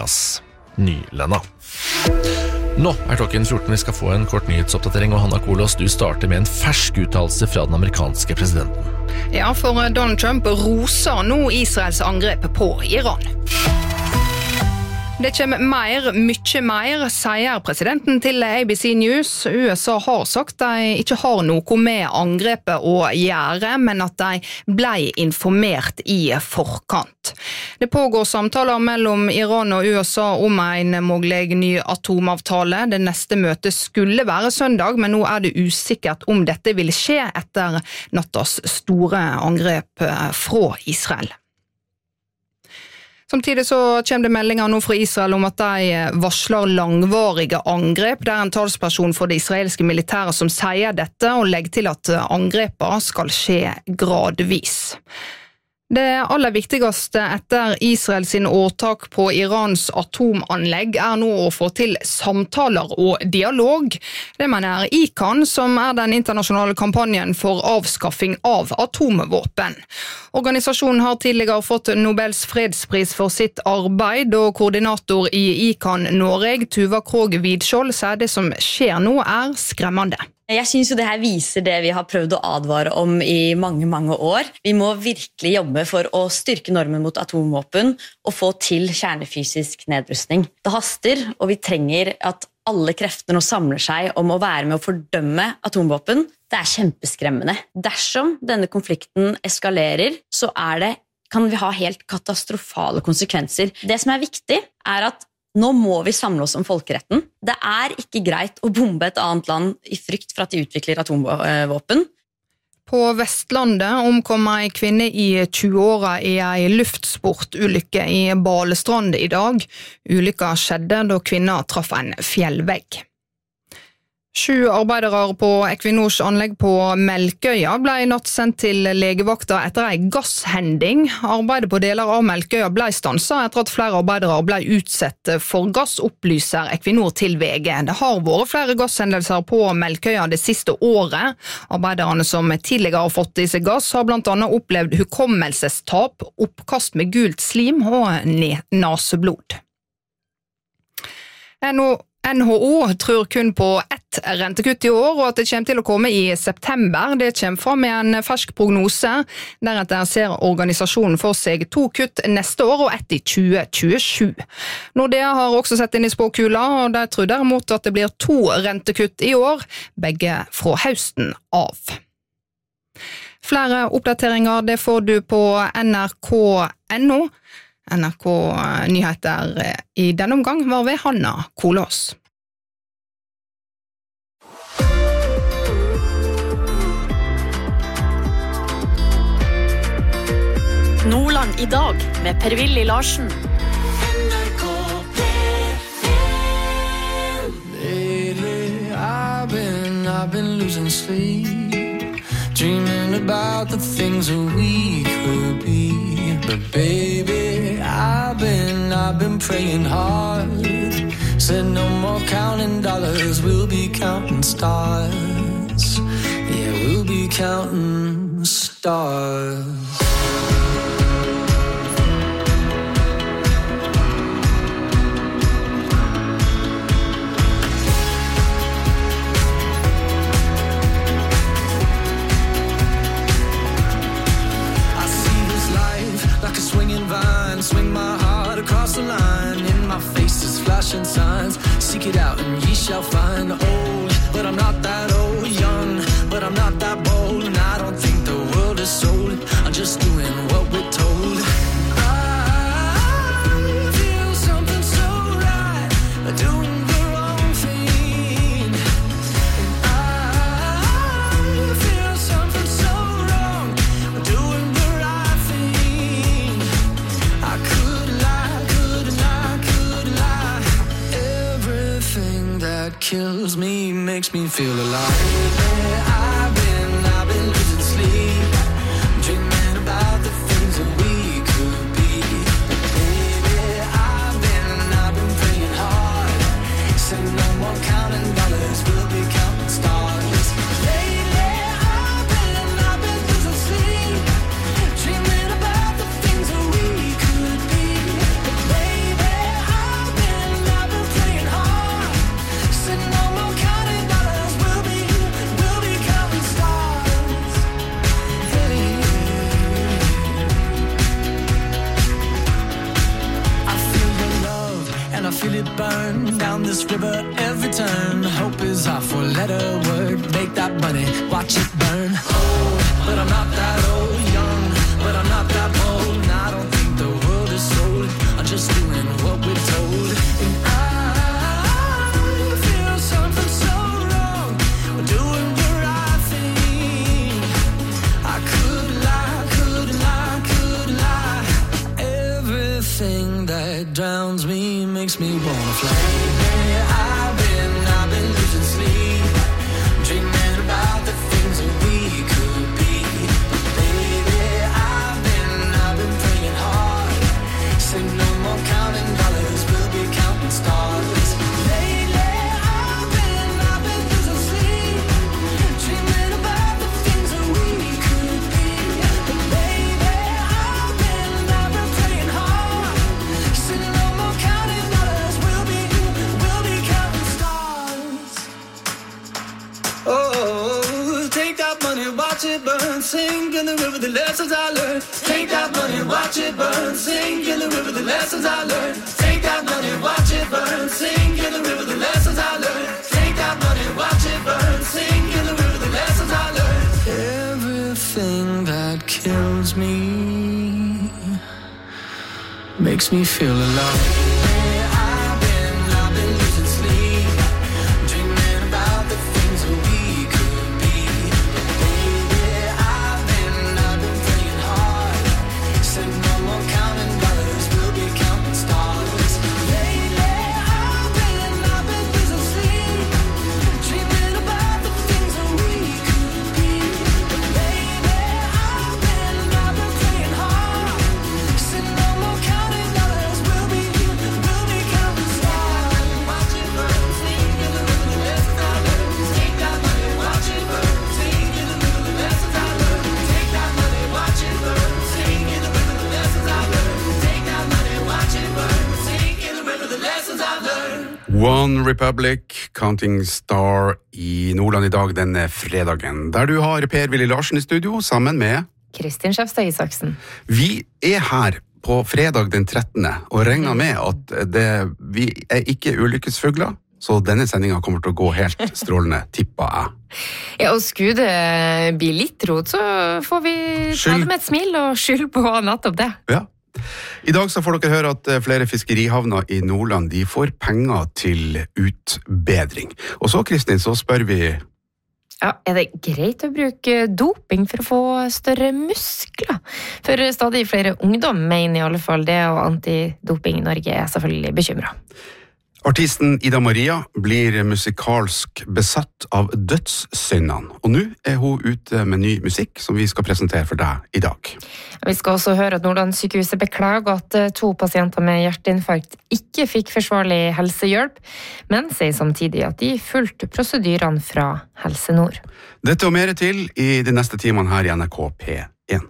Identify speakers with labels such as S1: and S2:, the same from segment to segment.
S1: Tobias Nylenda. Nå klokken 14, vi skal få en kort nyhetsoppdatering, og Hanna Kolås, du starter med en fersk uttalelse fra den amerikanske presidenten.
S2: Ja, for Donald Trump roser nå Israels angrep på Iran. Det kommer mye mer, sier presidenten til ABC News. USA har sagt de ikke har noe med angrepet å gjøre, men at de ble informert i forkant. Det pågår samtaler mellom Iran og USA om en mulig ny atomavtale. Det neste møtet skulle være søndag, men nå er det usikkert om dette vil skje etter nattas store angrep fra Israel. Samtidig så kommer det meldinger nå fra Israel om at de varsler langvarige angrep. Det er en talsperson for det israelske militæret som sier dette, og legger til at angrepene skal skje gradvis. Det aller viktigste etter Israel sin åtak på Irans atomanlegg er nå å få til samtaler og dialog. Det mener ICAN, som er den internasjonale kampanjen for avskaffing av atomvåpen. Organisasjonen har tidligere fått Nobels fredspris for sitt arbeid, og koordinator i ICAN Norge, Tuva Krogh Vidskjold, sier det som skjer nå er skremmende.
S3: Jeg synes jo det her viser det vi har prøvd å advare om i mange, mange år. Vi må virkelig jobbe for å styrke normen mot atomvåpen og få til kjernefysisk nedrustning. Det haster, og vi trenger at alle kreftene nå samler seg om å være med å fordømme atomvåpen. Det er kjempeskremmende. Dersom denne konflikten eskalerer, så kan vi ha helt katastrofale konsekvenser. Det som er viktig er at nå må vi samle oss om folkeretten. Det er ikke greit å bombe et annet land i frykt for at de utvikler atomvåpen.
S2: På Vestlandet omkom en kvinne i 20-åra i en luftsportulykke i Balestrand i dag. Ulykka skjedde da kvinna traff en fjellvegg. 7 arbeidere på Equinors anlegg på Melkøya ble i natt sendt til legevakta etter en gasshending. Arbeidet på deler av Melkøya ble stanset etter at flere arbeidere ble utsett for gass, opplyser Equinor til VG. Det har vært flere gasshendelser på Melkøya det siste året. Arbeiderne som tidligere har fått i seg gass har blant annet opplevd hukommelsestap, oppkast med gult slim og naseblod. NHO tror kun på ett rentekutt i år, og at det kommer til å komme i september. Det kommer fram med en fersk prognose. Deretter ser organisasjonen for seg 2 kutt neste år og 1 i 2027. Nordea har også sett inn i spåkula, og de tror derimot at det blir 2 rentekutt i år, begge fra høsten av. Flere oppdateringer det får du på nrk.no. NRK Nyheter i denne omgang var ved Hanna Kolås.
S4: Nordland i dag med Per-Willy Larsen.
S5: Lately I've been losing sleep, dreaming about the things that we could be. But baby, I've been praying hard. Said no more counting dollars, we'll be counting stars. Yeah, we'll be counting stars. Swing my heart across the line. In my face is flashing signs. Seek it out and ye shall find. Old, but I'm not that old. Young, but I'm not that bold. And I don't think the world is sold. I'm just doing what we're told. I feel something so right, doing the wrong thing. And I feel something so wrong, doing the right thing. I could lie. Everything that kills me makes me feel alive. I've been losing sleep, dreaming about the things that we could be. Baby, I've been praying hard. Said no more counting dollars, we'll be counting stars. Lately, I've been losing sleep, dreaming about the things that we could be. Baby, I've feel it burn down this river every turn. Hope is our four-letter word. Make that money, watch it burn. Old, but I'm not that old. Young, but I'm not that bold. And I don't think the world is sold. I'm just doing what we're told. And I feel something so wrong. We're doing the right thing. I could lie, could lie, could lie. Everything that drowns me makes me wanna fly. I've been losing sleep, dreaming about the things that we could be. But baby, I've been praying hard. Say no more counting dollars, we'll be counting stars. Lately, I've been losing sleep, dreaming about the things that we could be. But baby, I've been praying hard. Say no more counting dollars, we'll be counting stars. Oh, take that money, watch it burn, sing in the river the lessons I learned. Take that money, watch it burn, sing in the river the lessons I learned. Take that money, watch it burn, sing in the river the lessons I learned. Take that money, watch it burn, sing in the river the lessons I learned. Everything that kills me makes me feel alive. I've been losing sleep, dreaming about the things that we could be. Baby, I've been praying hard. Said no more counting dollars, we'll be counting stars. Lately, I've been losing sleep, dreaming about the things that we could be. Baby, I've been praying hard. Said no more counting dollars, we'll be counting stars. Watch it burn, sing in the river the lessons I learned. Take that money, watch it burn, sing in the river the lessons I learned. Take that money, watch it burn, sing in the river the lessons I learned. Take that money, watch it burn, sing in the river the lessons I learned.
S6: One Republic, Counting Star I Nordland I dag denne fredagen, der du har Per-Willy Larsen I studio sammen med
S7: Kristin Skjefstad Isaksen.
S6: Vi her på fredag den 13. og regner med at vi ikke ulykkesfugler, så denne sendingen kommer til å gå helt strålende, tipper jeg.
S7: Ja, og skulle det bli litt rot, så får vi ta det med et smil og skyld på nettopp det.
S6: Ja. I dag så får dere høre at flere fiskerihavner I Nordland, de får penger til utbedring. Og så, Kristin, så spør vi...
S7: Ja, det greit å bruke doping for å få større muskler? For stadig flere ungdom mener I alle fall det, og Antidoping Norge selvfølgelig bekymret.
S6: Artisten Ida Maria blir musikalsk besatt av dødssyndene, og nå hun ute med ny musikk som vi skal presentere for deg I dag.
S7: Vi skal også høre at Nordlandssykehuset beklager at 2 pasienter med hjerteinfarkt ikke fikk forsvarlig helsehjelp, men sier samtidig at de fulgte prosedyrene fra Helse Nord.
S6: Dette og mer til I de neste timene her I NRK P1.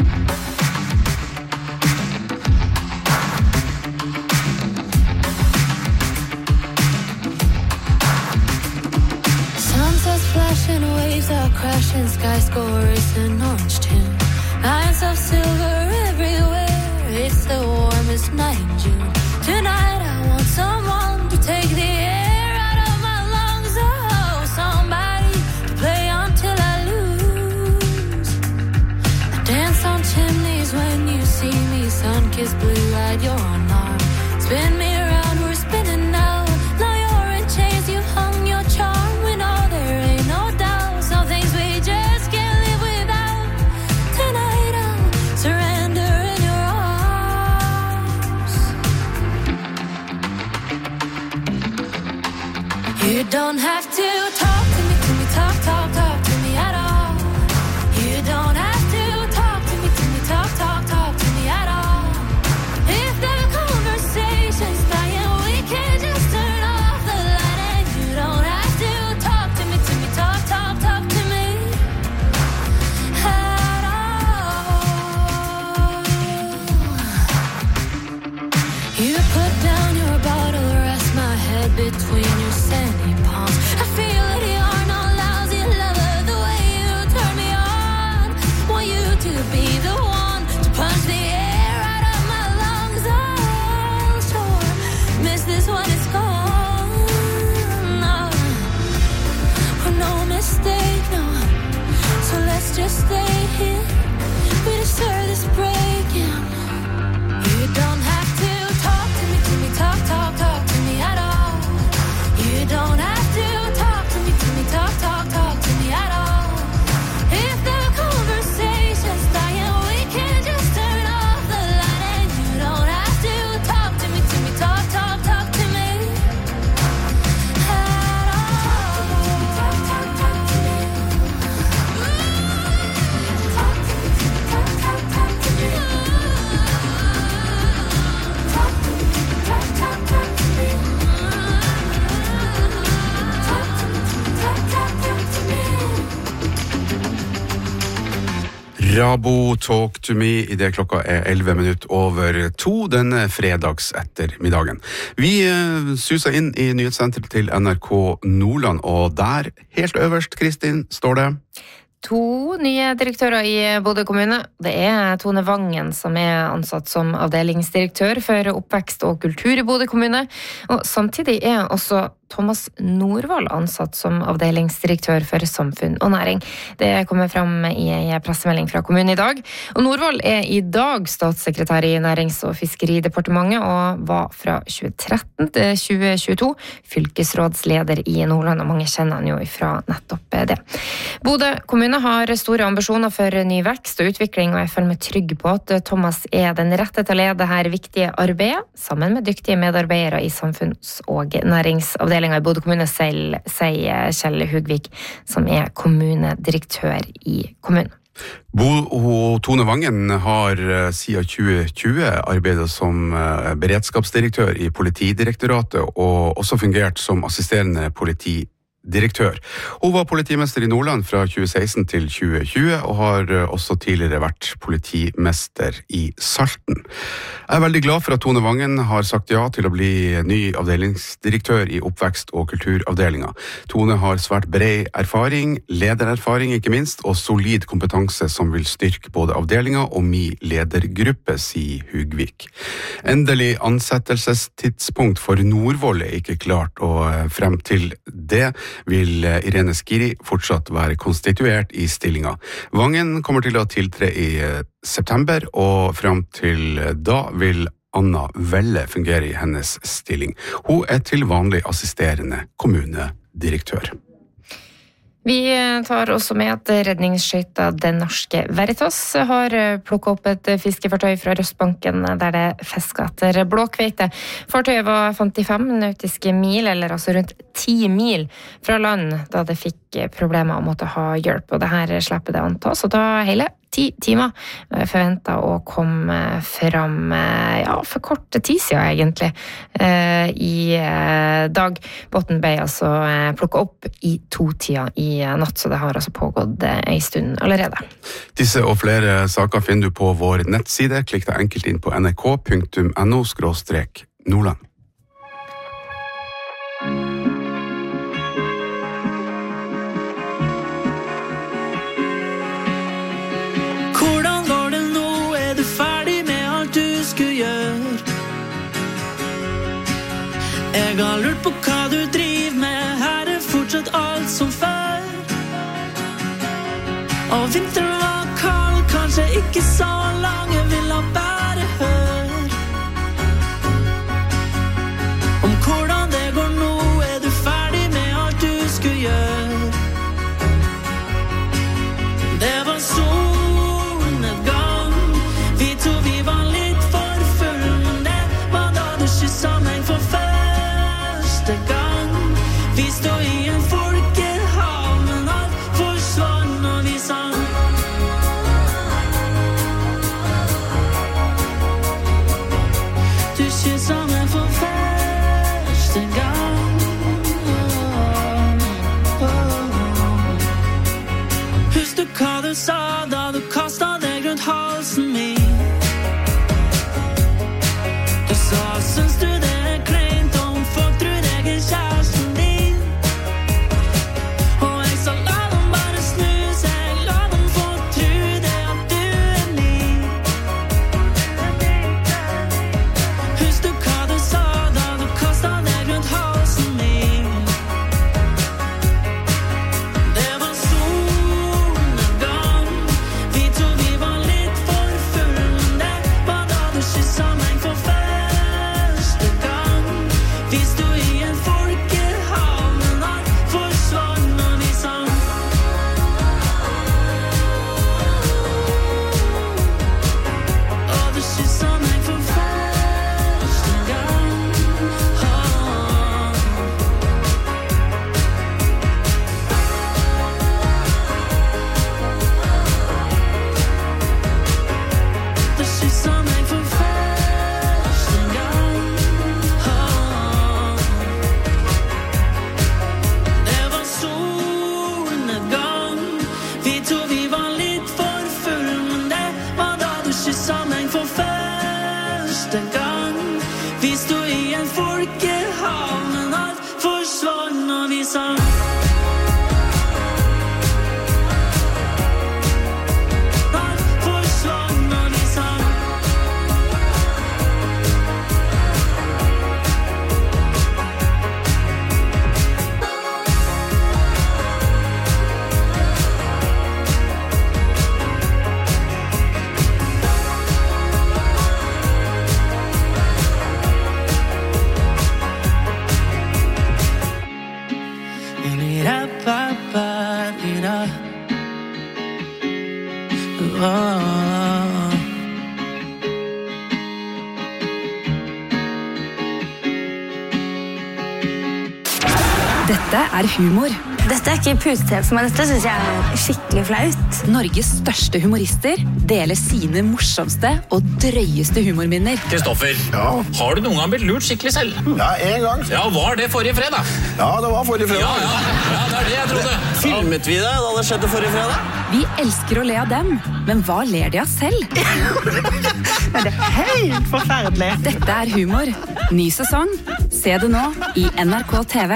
S8: Flashing waves are crashing, sky scores in orange tune. Lines of silver everywhere, it's the warmest night in June. Tonight I want someone to take the air out of my lungs. Oh, somebody to play until I lose. I dance on chimneys when you see me, sun-kissed blue light, you're on arm. Spin me around, we're spinning now. Now you're in chains, you've hung your charm. You don't have to talk to me, talk to me at all. You don't have to talk to me, talk to me at all. If the conversation's dying, we can just turn off the light. And you don't have to talk to me, talk to me at all. You put down your bottle, rest my head between your sandy palms. I feel it here.
S6: Rabo, talk to me, I det klokka 11:11 denne fredags ettermiddagen. Vi suser inn I nyhetssenteret til NRK Nordland, og der, helt øverst, Kristin, står det
S7: 2 nye direktører I Bodø kommune. Det Tone Vangen som ansatt som avdelingsdirektør for oppvekst og kultur I Bodø kommune, og samtidig også Thomas Norvald ansatt som avdelingsdirektør for samfunn og næring. Det kommer fram I en pressemelding fra kommunen I dag. Og Norvald I dag statssekretær I Nærings- og fiskeridepartementet og var fra 2013 til 2022 fylkesrådsleder I Nordland, og mange kjenner han jo fra nettopp det. Bodø kommune har store ambisjoner for ny vekst og utvikling, og jeg føler meg trygg på at Thomas den rette til å lede dette viktige arbeidet, sammen med dyktige medarbeidere I samfunns- og næringsavdelingen I Bodø kommune selv, sier Kjell Hugvik, som kommunedirektør I kommunen.
S6: Tone Vangen har siden 2020 arbeidet som beredskapsdirektør I Politidirektoratet, og også fungert som assisterende politidirektør. Hun var politimester I Nordland fra 2016 til 2020, og har også tidligere vært politimester I Salten. Jeg veldig glad for at Tone Vangen har sagt ja til å bli ny avdelingsdirektør I oppvekst- og kulturavdelingen. Tone har svært bred erfaring, ledererfaring ikke minst, og solid kompetanse som vil styrke både avdelingen og min ledergruppe, sier Hugvik. Endelig ansettelsestidspunkt for Norvoll ikke klart, og frem til det vil Irene Skiri fortsatt være konstituert I stillingen. Vangen kommer til å tiltre I september, og frem til da vil Anna Velle fungere I hennes stilling. Hun til vanlig assisterende kommunedirektør.
S7: Vi tar også med at redningsskøyta Den Norske Veritas har plukket opp et fiskefartøy fra Røstbanken der det fisket etter blåkveite. Fartøyet var 55 nautiske mil, eller altså rundt 10 mil fra land da det fikk problemer og måtte ha hjelp. Og det her slipper det antas å ta hele 10 timer. Forventet å komme fram for kort tid siden egentlig I dag. Båten ble altså plukket opp I 2-tida I natt, så det har altså pågått en stund allerede.
S6: Disse og flere saker finner du på vår nettside. Klikk deg enkelt inn på nrk.no/Nordland.
S5: Jeg har lurt på hva du driver med, her fortsatt alt som før. Og vinteren var kald, kanskje ikke så lang, jeg vil ha bare hør om hvordan det går nå, du ferdig med alt du skulle gjøre. Det var solnedgang, vi var litt for full, men det var da du kysset meg for før. Vi stod I en folkehav, men alt forsvann og vi sang. Du kysset meg for første gang. Husk du hva du sa da du kastet deg rundt halsen min? Du sa, syns du det kleint om folk tror deg kjæresten din? Og jeg sa, la dem bare snu seg, la dem få tro det at du min. Husk du hva du sa da du kastet deg rundt halsen? folkehavnen alt forsvann og vi sang
S9: Dette humor.
S10: Dette ikke putetelt for meg, dette synes jeg skikkelig flaut.
S9: Norges største humorister deler sine morsomste og drøyeste humorminner.
S11: Kristoffer, har du noen gang blitt lurt skikkelig selv?
S12: Ja, en gang.
S11: Ja, var det forrige fredag?
S12: Ja, det var forrige fredag.
S11: Ja, det det jeg trodde.
S12: Filmet vi det da det skjedde forrige fredag?
S9: Vi elsker å le av dem, men hva ler de av selv?
S13: Det helt forferdelig.
S9: Dette humor. Ny sesong. Se det nå i NRK TV.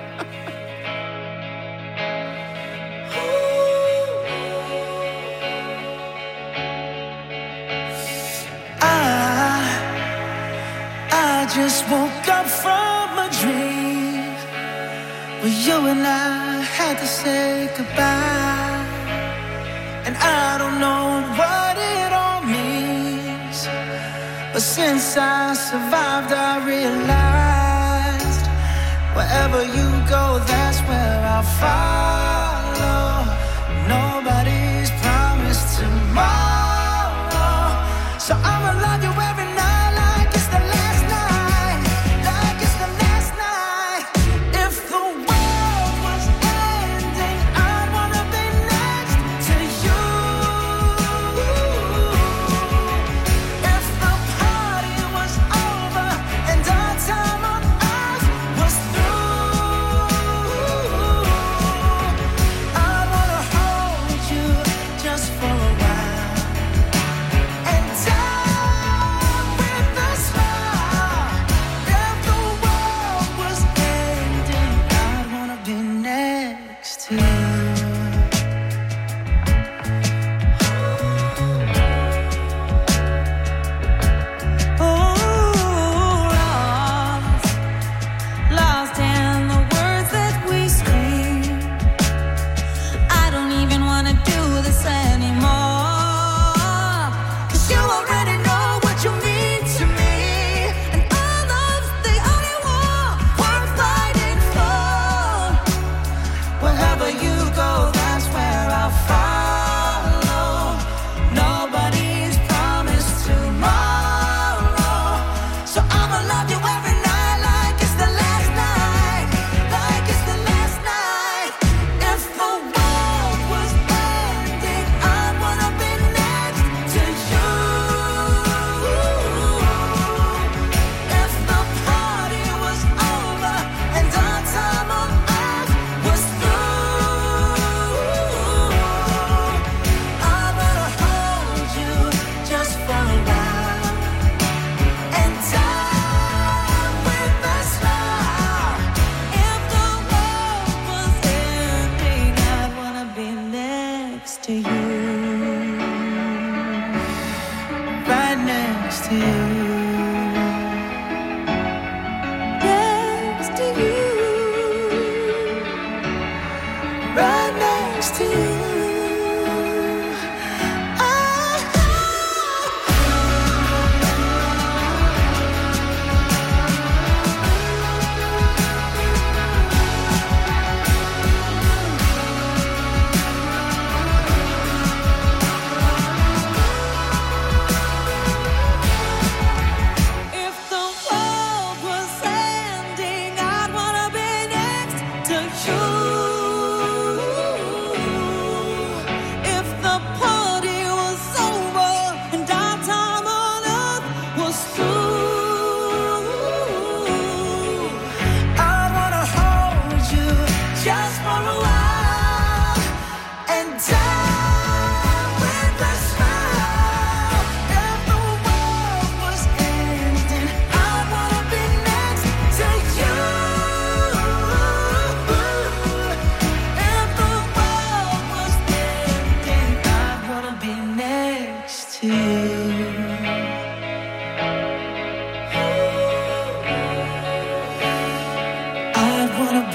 S5: I just woke up from a dream where you and I had to say goodbye. And I don't know what it all means, but since I survived I realized wherever you go, that's where I'll follow. Nobody's promised tomorrow, so I'ma love you every night like it's the last night, like it's the last night. If the world was ending, I'd wanna be next to you. If the party was over and our time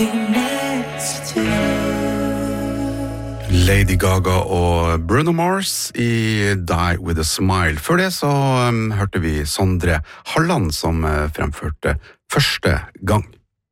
S5: be next to
S6: Lady Gaga og Bruno Mars i Die With A Smile. Før det så hørte vi Sondre Halland som fremførte første gang.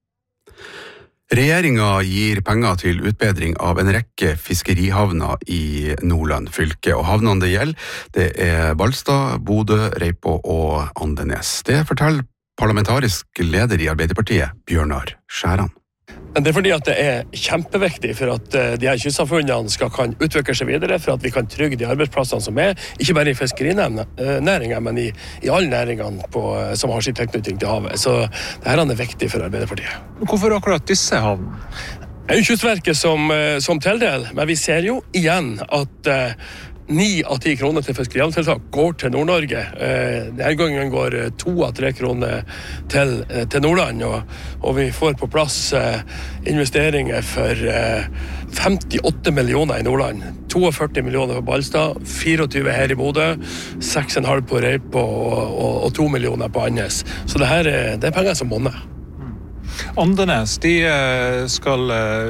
S6: Regjeringen gir penger til utbedring av en rekke fiskerihavner i Nordland fylke, og havnene det gjelder, det er Balstad, Bodø, Reipå og Andenes. Det forteller parlamentarisk leder i Arbeiderpartiet, Bjørnar Skjæran.
S14: Det er fordi at det er kjempeviktig for at de her kystsamfunnene kan utvikle seg videre, for at vi kan trygge de arbeidsplassene som er, ikke bare i fiskerinæringen, men i alle næringene som har sin tilknytning til havet. Så dette er viktig for Arbeiderpartiet.
S15: Hvorfor akkurat disse havnene?
S14: Det er jo Kystverket som tildeler, men vi ser jo igjen at 9 av 10 kroner til fiskerihavntiltak går til Nord-Norge. Denne gangen går 2 av 3 kroner til Nordland, og vi får på plass investeringer for 58 millioner i Nordland, 42 millioner på Balstad, 24 her i Bodø, 6,5 på Reipå og 2 millioner på Andenes. Så det er penger som monner.
S15: Andenes, de skal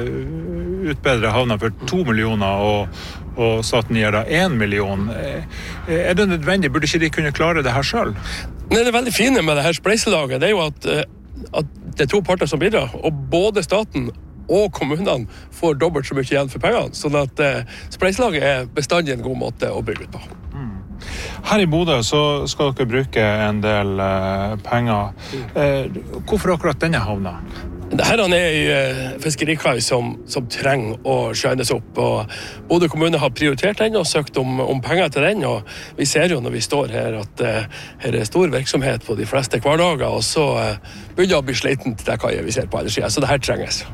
S15: utbedre havna for 2 millioner, og staten gir da 1 million. Er det nødvendig? Burde ikke de kunne klare det her selv?
S14: Det veldig fine med det her spleiselaget, det er jo at det er 2 parter som bidrar, og både staten og kommunene får dobbelt så mye igjen for pengene, sånn at spleiselaget er bestandig en god måte å bygge ut på.
S15: Her i Bodø så skal dere bruke en del penger. Hvorfor akkurat denne havna?
S14: Dette er en fiskerikai som trenger å skjønnes opp, og Bodø kommune har prioritert den og søkt om penger til den, og vi ser jo når vi står her at her er stor virksomhet på de fleste hverdager, og så begynner å bli sliten til det kaiet vi ser på alle siden, så dette trenges.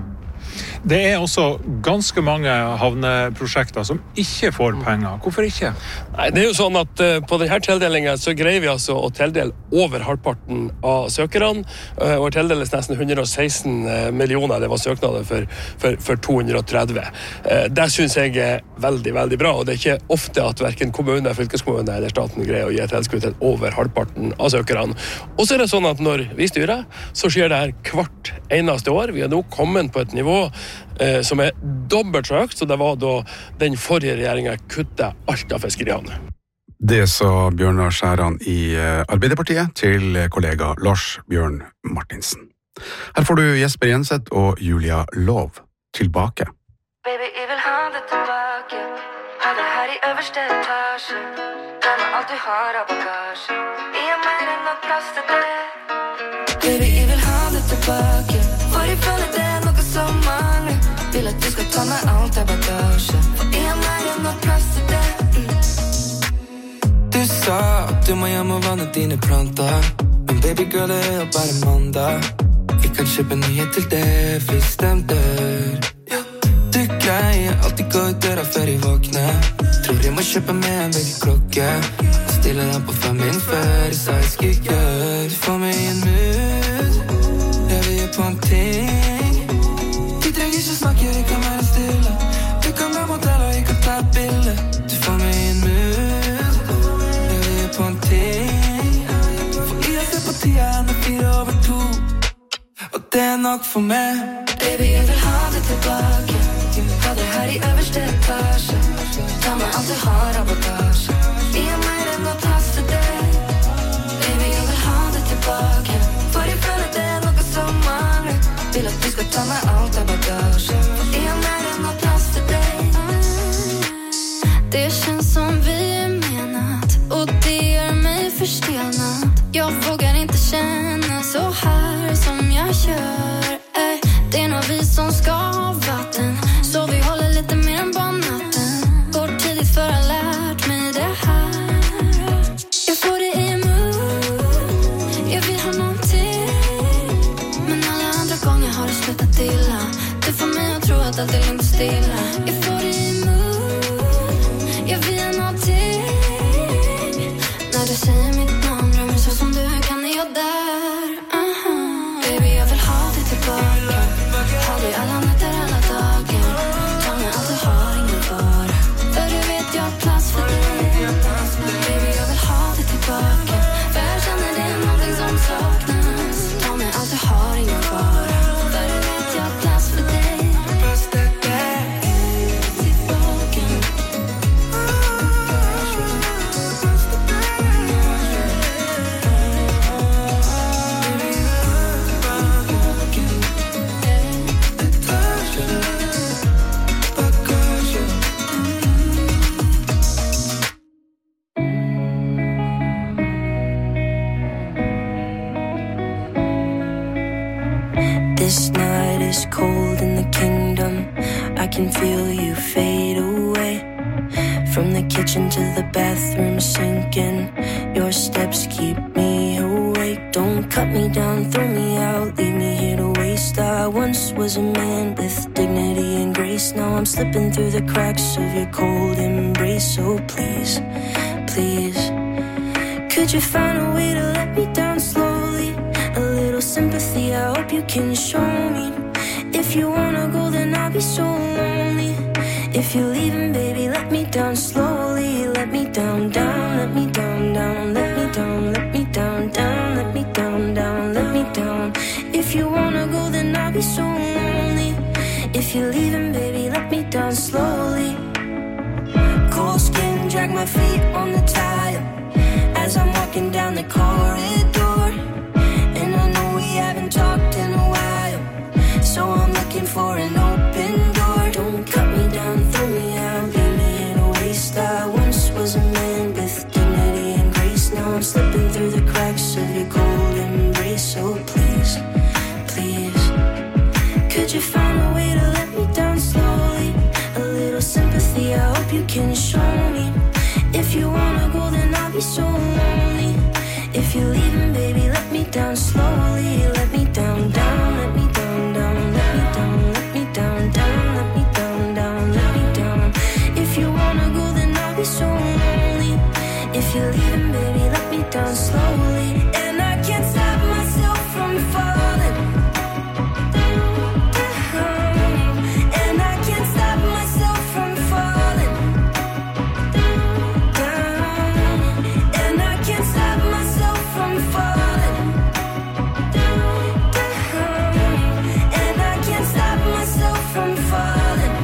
S15: Det er også ganske mange havneprosjekter som ikke får penger. Hvorfor ikke?
S14: Nei, det er jo sånn at på denne tildelingen så greier vi altså å tildele over halvparten av søkerne, og tildeles nesten 116 millioner, det var søknader for 230. Det synes jeg er veldig, veldig bra, og det er ikke ofte at hverken kommune, fylkeskommune eller staten greier å gi tilskudd til over halvparten av søkerne. Og så er det sånn at når vi styrer, så skjer det her hvert eneste år. Vi har nå kommet på et nivå som er dobbelt så høyt, så det var da den forrige regjeringen kuttet alt av fiskerihavner.
S6: Det sa Bjørnar Skjæran i Arbeiderpartiet til kollega Lars Bjørn Martinsen. Her får du Jesper Jenseth og Julia Lov tilbake.
S8: Baby, jeg vil ha det tilbake. Ha det her i øverste etasje. Ta med alt du har av bagasje. Jeg har mer enn nok plass til det. Baby, jeg vil ha det tilbake. For jeg føler det er noe som mangler. Vil at du skal ta med alt av bagasje. For jeg har mer enn nok plass til det.
S5: Du sa at du må hjem og vanne dine planter, men baby girl, det er bare mandag. Jeg kan kjøpe nye til det hvis den dør. Du greier alltid gå ut døra før jeg våkner. Tror jeg må kjøpe med en vekkerklokke og stille den på 5 min før jeg sa jeg skulle gjøre. Du får meg i en mood, jeg vil gjøre på en ting. Vi trenger ikke snakke, vi kan være stille. Du kan være modell og jeg kan ta et bilde. Du får meg i en mood, jeg vil gjøre på en ting. For jeg ser på tida enn 4:02, og det er nok for meg.
S8: Baby, jeg vil ha det tilbake. Ha det her i øverste etasje. Ta med alt du har av bagasje. Jeg har mer enn nok plass til det. Baby, jeg vil ha det tilbake. For jeg føler det er noe som mangler. Vil at du skal ta med alt av bagasje. Jeg har mer enn nok plass til det. Det känns som vi är menat, och det gör mig förstelnat. Jag vågar inte känna så här som jag gör. Det är nog vi som ska ha vatten, så vi håller lite mer än på natten. Går tidigt för att ha lärt mig det här. Jag får det i mun, jag vill ha någonting. Men alla andra gånger har det slutat illa. Du får mig att tro att allt är lugnt och stilla. Jag får det i mun, jag vill ha någonting. När du säger mitt namn, rör mig så som du kan, är jag där. Baby, jag vill ha det tillbaka. Ha det alla nätter, alla dagar. Ta med allt du har, ingen fara. För du vet jag har plats för dig. Baby, jag vill ha det tillbaka. För jag känner det är någonting som saknas. Ta med allt du har, ingen fara. För du vet jag har plats. This night is cold in the kingdom. I can feel you fade away. From the kitchen to the bathroom sinking. Your steps keep me awake. Don't cut me down, throw me out, leave me here to waste. I once was a man with dignity and grace. Now I'm slipping through the cracks of your cold embrace. So please, please, could you find a way to let me down slowly? A little sympathy, I hope you can show me. If you wanna go, then I'll be so lonely. If you're leaving, baby, let me down slowly. Let me down, down, let me down, down, let me down, let me down, down, let me down, down, let me down. If you wanna go, then I'll be so lonely. If you're leaving, baby, let me down slowly. Cold skin, drag my feet on the tile as I'm walking down the corridor. And I know we haven't talked in a while, so I'm looking for an open door. Don't cut me down, throw me out, leave me in a waste. I once was a man with dignity and grace. Now I'm slipping through the cracks of your cold embrace. So please, please, could you find a way to let me down slowly? A little sympathy, I hope you can show me. If you wanna go, then I'll be so lonely. If you're leaving, baby, let me down slowly. Let me down, down, let me down, down, let me down, let me down, down, let me down, down, let me down. If you wanna go, then I'll be so lonely. If you're leaving, baby, let me down slowly. And I can't stop myself from falling down. And I can't stop myself from falling down. And I can't stop myself from falling down. And I can't stop myself from falling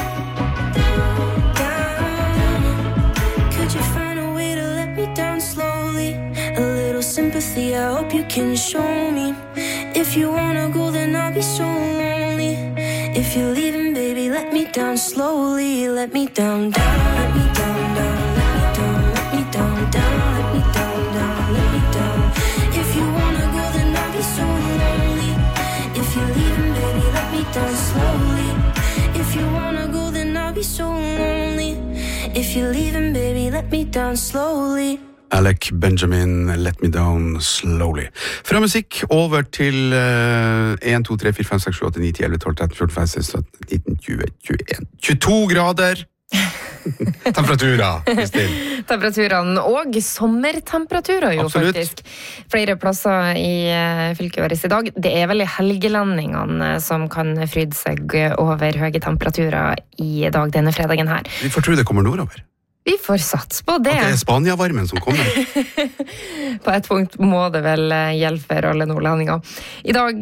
S8: down. Could you find a way to let me down slowly? A little sympathy, I hope you can show me. If you wanna go, then I'll be so lonely. If you're leaving, baby, let me down slowly. Let me down, down, let me down, down, let me down, let me down, down, let me down, down, let me down. If you wanna go, then I'll be so lonely. If you're leaving, baby, let me down slowly. If you wanna go, then I'll be so lonely. If you're leaving, baby, let me down slowly.
S6: Alec Benjamin, Let Me Down Slowly. Fra musikk over til 1, 2, 3, 4, 5, 6, 7, 8, 9, 10, 11, 12, 13, 14, 15, 16, 17, 19, 20, 21, 22 grader! Temperaturer, Kristin.
S7: Temperaturene og sommertemperaturer jo. Absolutt. Faktisk. Flere plasser i fylket vårt i dag. Det er vel i helgelendingene som kan fryde seg over høye temperaturer i dag, denne fredagen her.
S6: Vi får tro det kommer nordover.
S7: Vi får sats på det.
S6: At det er Spania-varmen som kommer.
S7: På et punkt må det vel gjelde for alle nordlendinger. I dag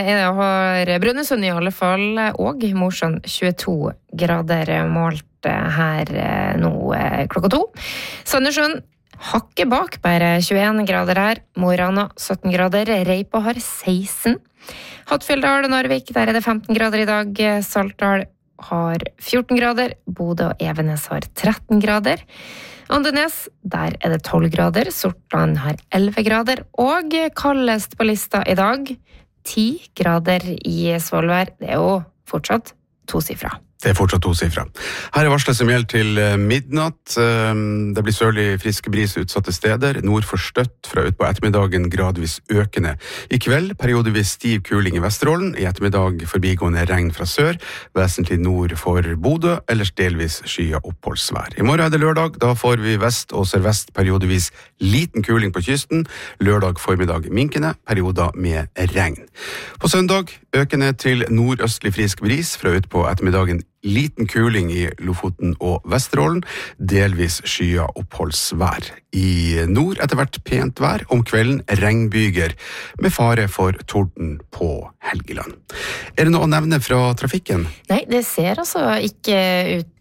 S7: har Brønnøysund i alle fall, og Mosjøen 22 grader målt her nå klokka 2. Sandnessjøen hakker bak, bare 21 grader her. Mo i Rana 17 grader, Reipa har 16. Hattfjelldal og Narvik, der er det 15 grader i dag. Saltdal har 14 grader, Bodø og Evenes har 13 grader. Andenes, der er det 12 grader, Sortland har 11 grader, og kaldest på lista i dag, 10 grader i Svolvær. Det er jo fortsatt 2 sifra.
S6: Det er fortsatt 2 sifra. Her er varslet som gjelder til midnatt. Det blir sørlig frisk bris utsatte steder. Nord for støtt fra ut på ettermiddagen gradvis økende. I kveld periodevis stiv kuling i Vesterålen. I ettermiddag forbigående regn fra sør. Vesentlig nord for Bodø, ellers delvis skya oppholdsvær. I morgen er det lørdag. Da får vi vest og sørvest periodevis liten kuling på kysten. Lørdag formiddag minkende, perioder med regn. På søndag økende til nordøstlig frisk bris fra ut på ettermiddagen. Liten kuling i Lofoten og Vesterålen, delvis skya oppholdsvær. I nord etter hvert pent vær, om kvelden regnbyger, med fare for torden på Helgeland. Er det noe å nevne fra trafikken?
S7: Nei, det ser altså ikke ut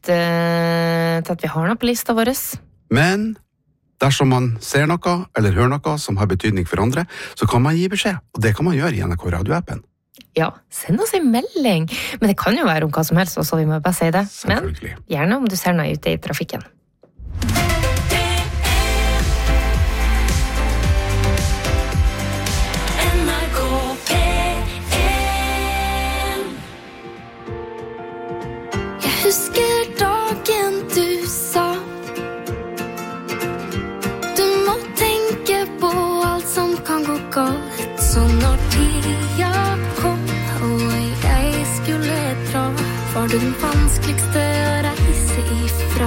S7: til at vi har noe på lista vår.
S6: Men dersom man ser noe, eller hører noe som har betydning for andre, så kan man gi beskjed, og det kan man gjøre i NRK Radio-appen.
S7: Ja, send oss en melding. Men det kan jo være om hva som helst, så vi må bare si det. Men gjerne om du ser noe ute i trafikken.
S8: du den vanskeligste å reise ifra?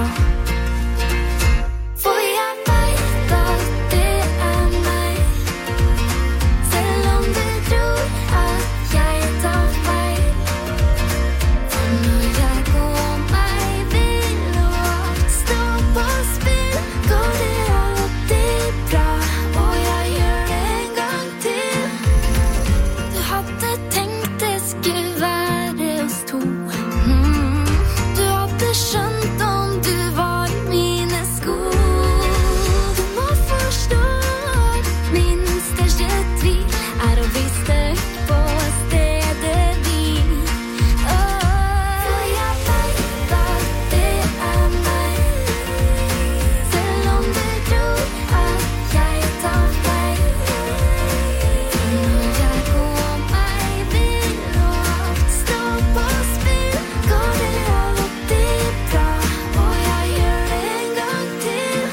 S8: For jeg vet at det meg, selv om du tror at jeg tar feil. For når jeg går meg vill og alt står på spill, går det alltid bra, og jeg gjør det en gang til. Du hadde tenkt det skulle være oss to. Du hadde skjønt om du var i mine sko. Du må forstå at min største tvil er å bli støtt på stedet hvil. For jeg vet at det meg, selv om du tror at jeg tar feil. Når jeg går meg vill og alt står på spill, går det alltid bra, og jeg gjør det en gang til.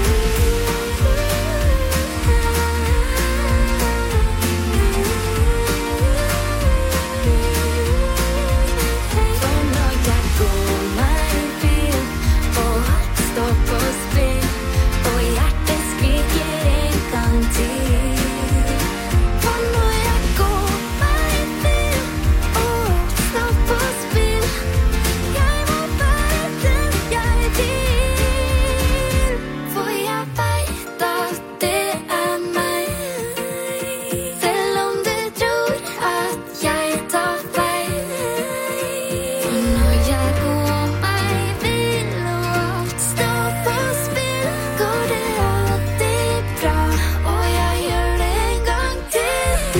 S8: For når jeg går meg vill og alt står på spill, og hjertet skriker en gang til. For når jeg går meg vill og alt står på spill, jeg må være den jeg vil. For jeg vet at det meg, selv om du tror at jeg tar feil. For når jeg går meg vill og alt står på spill, går det alltid bra, og jeg gjør det en gang til.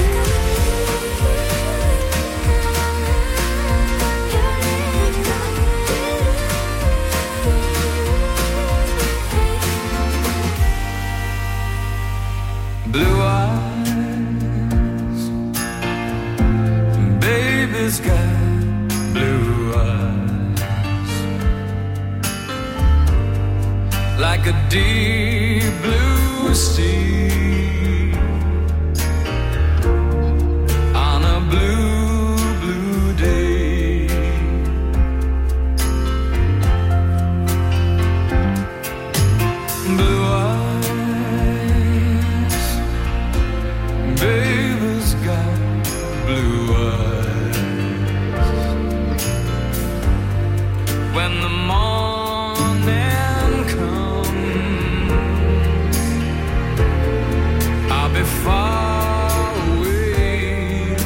S5: Blue eyes, baby's got blue eyes, like a deep blue sea on a blue, blue day. Blue eyes, baby's got blue eyes. When the morning comes, I'll be far away,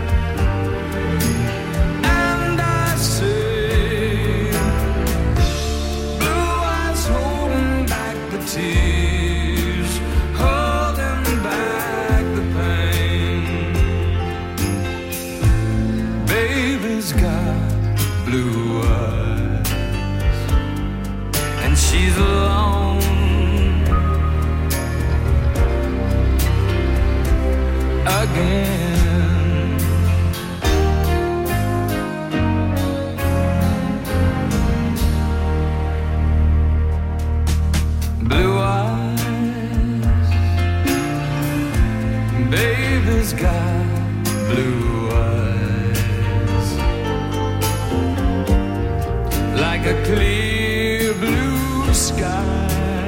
S5: and I say, blue eyes holding back the tears, holding back the pain. Baby's got blue eyes, and she's alone again. Blue eyes, baby's got blue eyes, like a clear blue sky,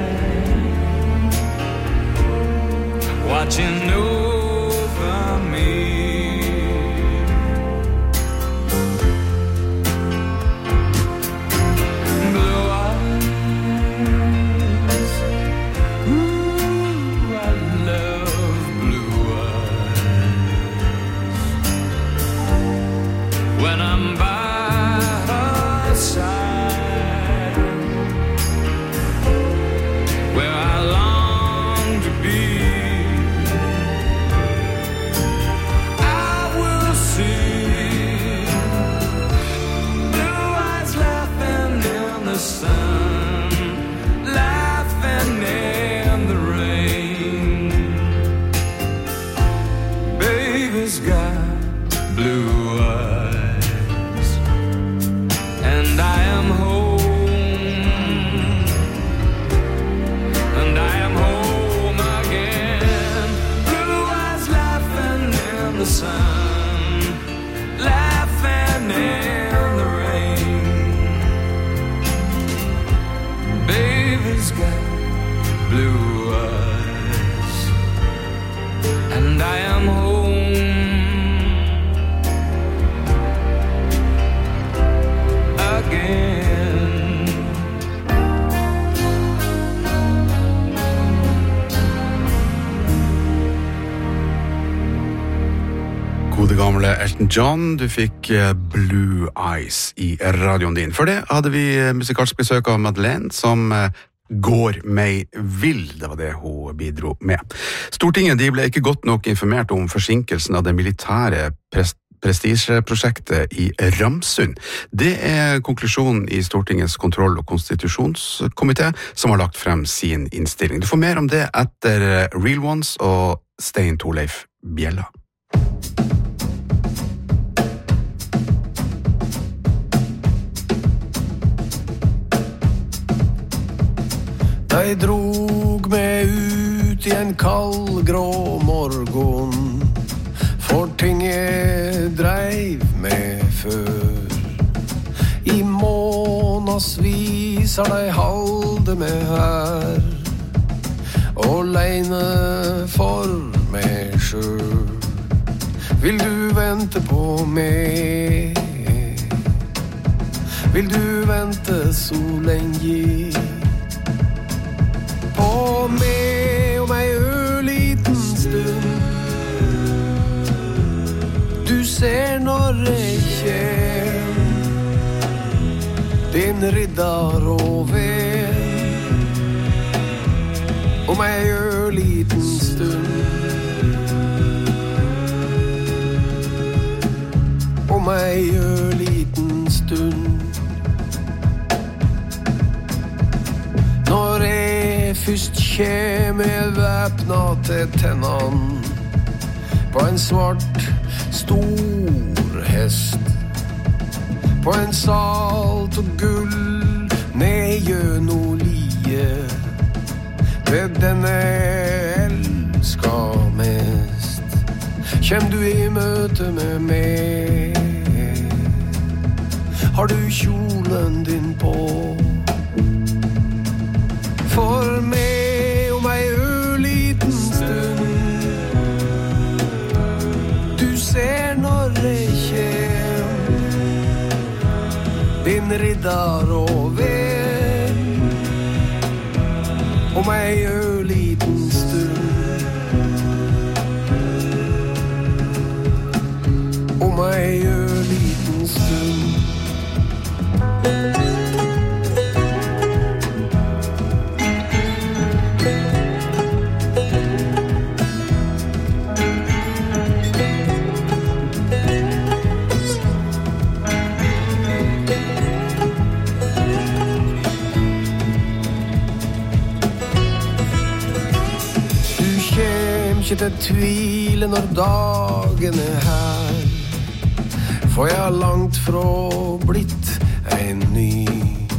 S5: watching over me. Blue eyes, ooh, I love blue eyes. When I'm by her side, where I long to be, I will see blue eyes laughing in the sun, laughing in the rain. Baby's got blue eyes, and I am home, and I am home again. Blue eyes laughing in the sun, laughing in the rain.
S6: Elton John, du fikk Blue Eyes i radioen din. For det hadde vi musikalsk besøk av Madeleine, som går meg vill, det var det hun bidro med. Stortinget de ble ikke godt nok informert om forsinkelsen av det militære prestisjeprosjektet i Ramsund. Det konklusjonen i Stortingets kontroll- og konstitusjonskomité som har lagt frem sin innstilling. Du får mer om det etter Real Ones og Stein Torleif Bjella.
S16: Jeg drog meg ut i en kald, grå morgen, for ting jeg dreiv med før. I månadsvis har de halde meg her, alene for meg sjøl. Vil du vente på meg? Vil du vente så lenge? På meg om ei ørliten stund. Du ser når jeg kjem, din riddar og venn. Om ei ørliten stund. Om ei ørliten stund. Når jeg først kjem væpna til tennan på en svart stor hest, på en salt og gull nedgjennom lie, ved den jeg elsker mest. Kjem du i møte med meg? Har du kjolen din på? For meg om ei ørliten stund. Du ser når jeg kjem, din riddar og venn. Om ei ørliten stund. Om ei ørliten stund. Ikke til tvile når dagen her, for jeg har langt fra blitt en ny.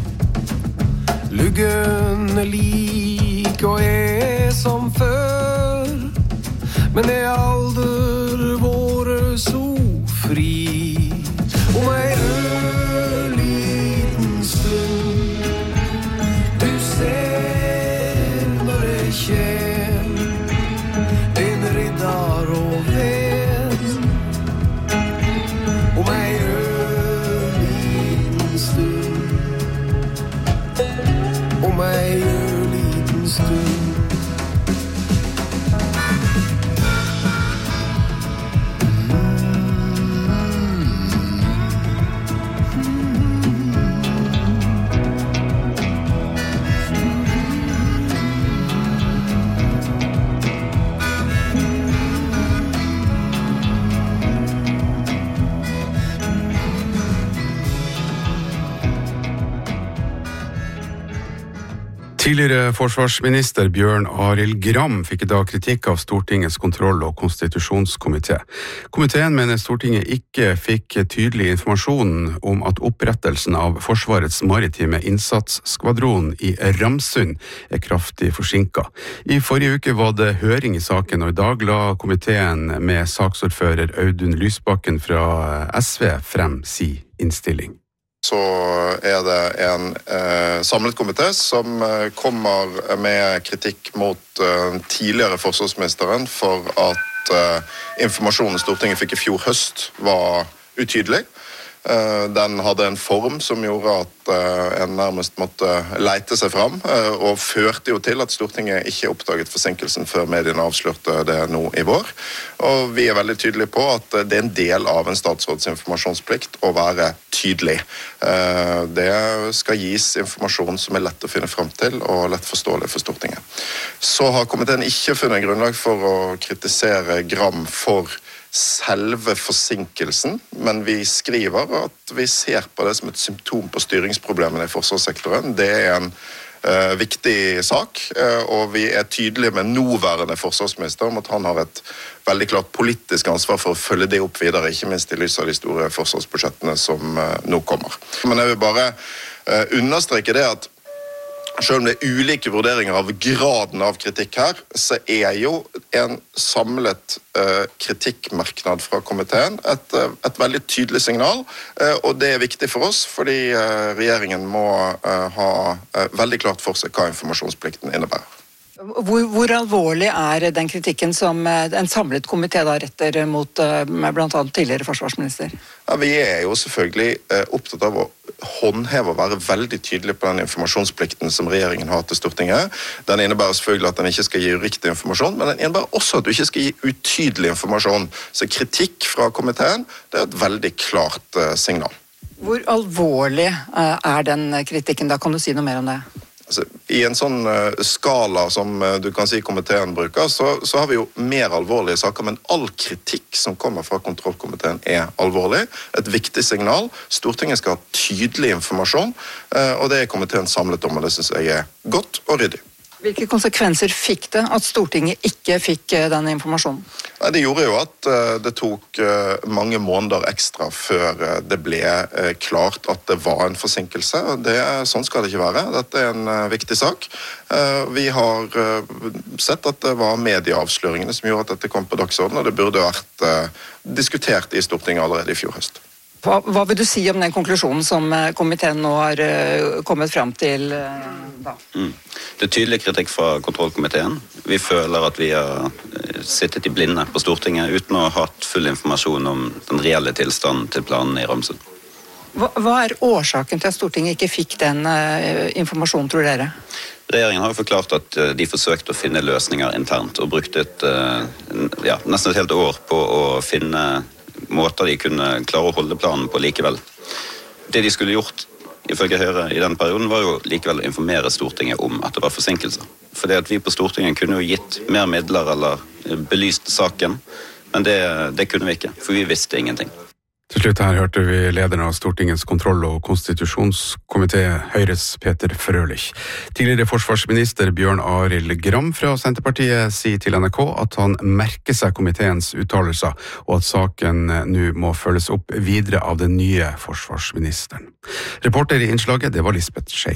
S16: Luggen lik og som før, men jeg aldri vært så fri. Om ei ørliten stund. Du ser når jeg kjem, riddar og venn. Om ei ørliten stund. Om ei ørliten stund.
S6: Tidligere forsvarsminister Bjørn Arild Gram fikk i dag kritikk av Stortingets kontroll- og konstitusjonskomité. Komiteen mener Stortinget ikke fikk tydelig informasjon om at opprettelsen av Forsvarets maritime innsatsskvadron i Ramsund kraftig forsinket. I forrige uke var det høring i saken, og i dag la komiteen med saksordfører Audun Lysbakken fra SV frem sin innstilling.
S17: Så det en samlet komité som kommer med kritikk mot tidligere forsvarsministeren for at informasjonen Stortinget fikk i fjor høst var utydelig. Den hadde en form som gjorde at en nærmest måtte leite seg fram, og førte jo til at Stortinget ikke oppdaget forsinkelsen før mediene avslørte det nå i vår. Og vi veldig tydelige på at det en del av en statsråds informasjonsplikt å være tydelig. Det skal gis informasjon som lett å finne frem til og lett forståelig for Stortinget. Så har komiteen ikke funnet grunnlag for å kritisere Gram for selve forsinkelsen, men vi skriver at vi ser på det som et symptom på styringsproblemene i forsvarssektoren. Det en viktig sak, og vi tydelige med nåværende forsvarsminister om at han har et veldig klart politisk ansvar for å følge det opp videre, ikke minst i lys av de store forsvarsbudsjettene som nå kommer. Men jeg vil bare understreke det at selv om det ulike vurderinger av graden av kritikk her, så jo en samlet kritikkmerknad fra komiteen et veldig tydelig signal, og det viktig for oss, fordi regjeringen må ha veldig klart for seg hva informasjonsplikten innebærer.
S18: Hvor alvorlig den kritikken som en samlet komité da retter mot blant annet tidligere forsvarsminister?
S17: Ja, vi jo selvfølgelig opptatt av å håndheve og være veldig tydelig på den informasjonsplikten som regjeringen har til Stortinget. Den innebærer selvfølgelig at den ikke skal gi uriktig informasjon, men den innebærer også at du ikke skal gi utydelig informasjon. Så kritikk fra komiteen, det et veldig klart signal.
S18: Hvor alvorlig den kritikken da? Kan du si noe mer om det?
S17: Altså, I en sånn skala som du kan si komiteen bruker, så har vi jo mer alvorlige saker, men all kritikk som kommer fra kontrollkomiteen alvorlig. Et viktig signal. Stortinget skal ha tydelig informasjon, og det komiteen samlet om, og det synes jeg godt og ryddig.
S18: Hvilke konsekvenser fikk det at Stortinget ikke fikk den informasjonen?
S17: Det gjorde jo at det tok mange måneder ekstra før det ble klart at det var en forsinkelse. Sånn skal det ikke være. Dette en viktig sak. Vi har sett at det var medieavsløringene som gjorde at dette kom på dagsordenen, og det burde vært diskutert i Stortinget allerede i fjor høst.
S18: Hva vil du si om den konklusjonen som komiteen nå har kommet frem til da?
S19: Det tydelig kritikk fra kontrollkomiteen. Vi føler at vi har sittet i blinde på Stortinget uten å ha hatt full informasjon om den reelle tilstanden til planene i Ramsund.
S18: Hva årsaken til at Stortinget ikke fikk den informasjonen, tror dere?
S19: Regjeringen har jo forklart at de forsøkte å finne løsninger internt og brukte nesten et helt år på å finne måter de kunne klare å holde planen på likevel. Det de skulle gjort, ifølge Høyre i den perioden, var jo likevel å informere Stortinget om at det var forsinkelser. Fordi at vi på Stortinget kunne jo gitt mer midler eller belyst saken, men det kunne vi ikke, for vi visste ingenting.
S6: Til slutt her hørte vi lederen av Stortingets kontroll- og konstitusjonskomité, Høyres Peter Frølich. Tidligere forsvarsminister Bjørn Arild Gram fra Senterpartiet sier til NRK at han merker seg komiteens uttalelser, og at saken nå må følges opp videre av den nye forsvarsministeren. Reporter i innslaget, det var Lisbeth Skei.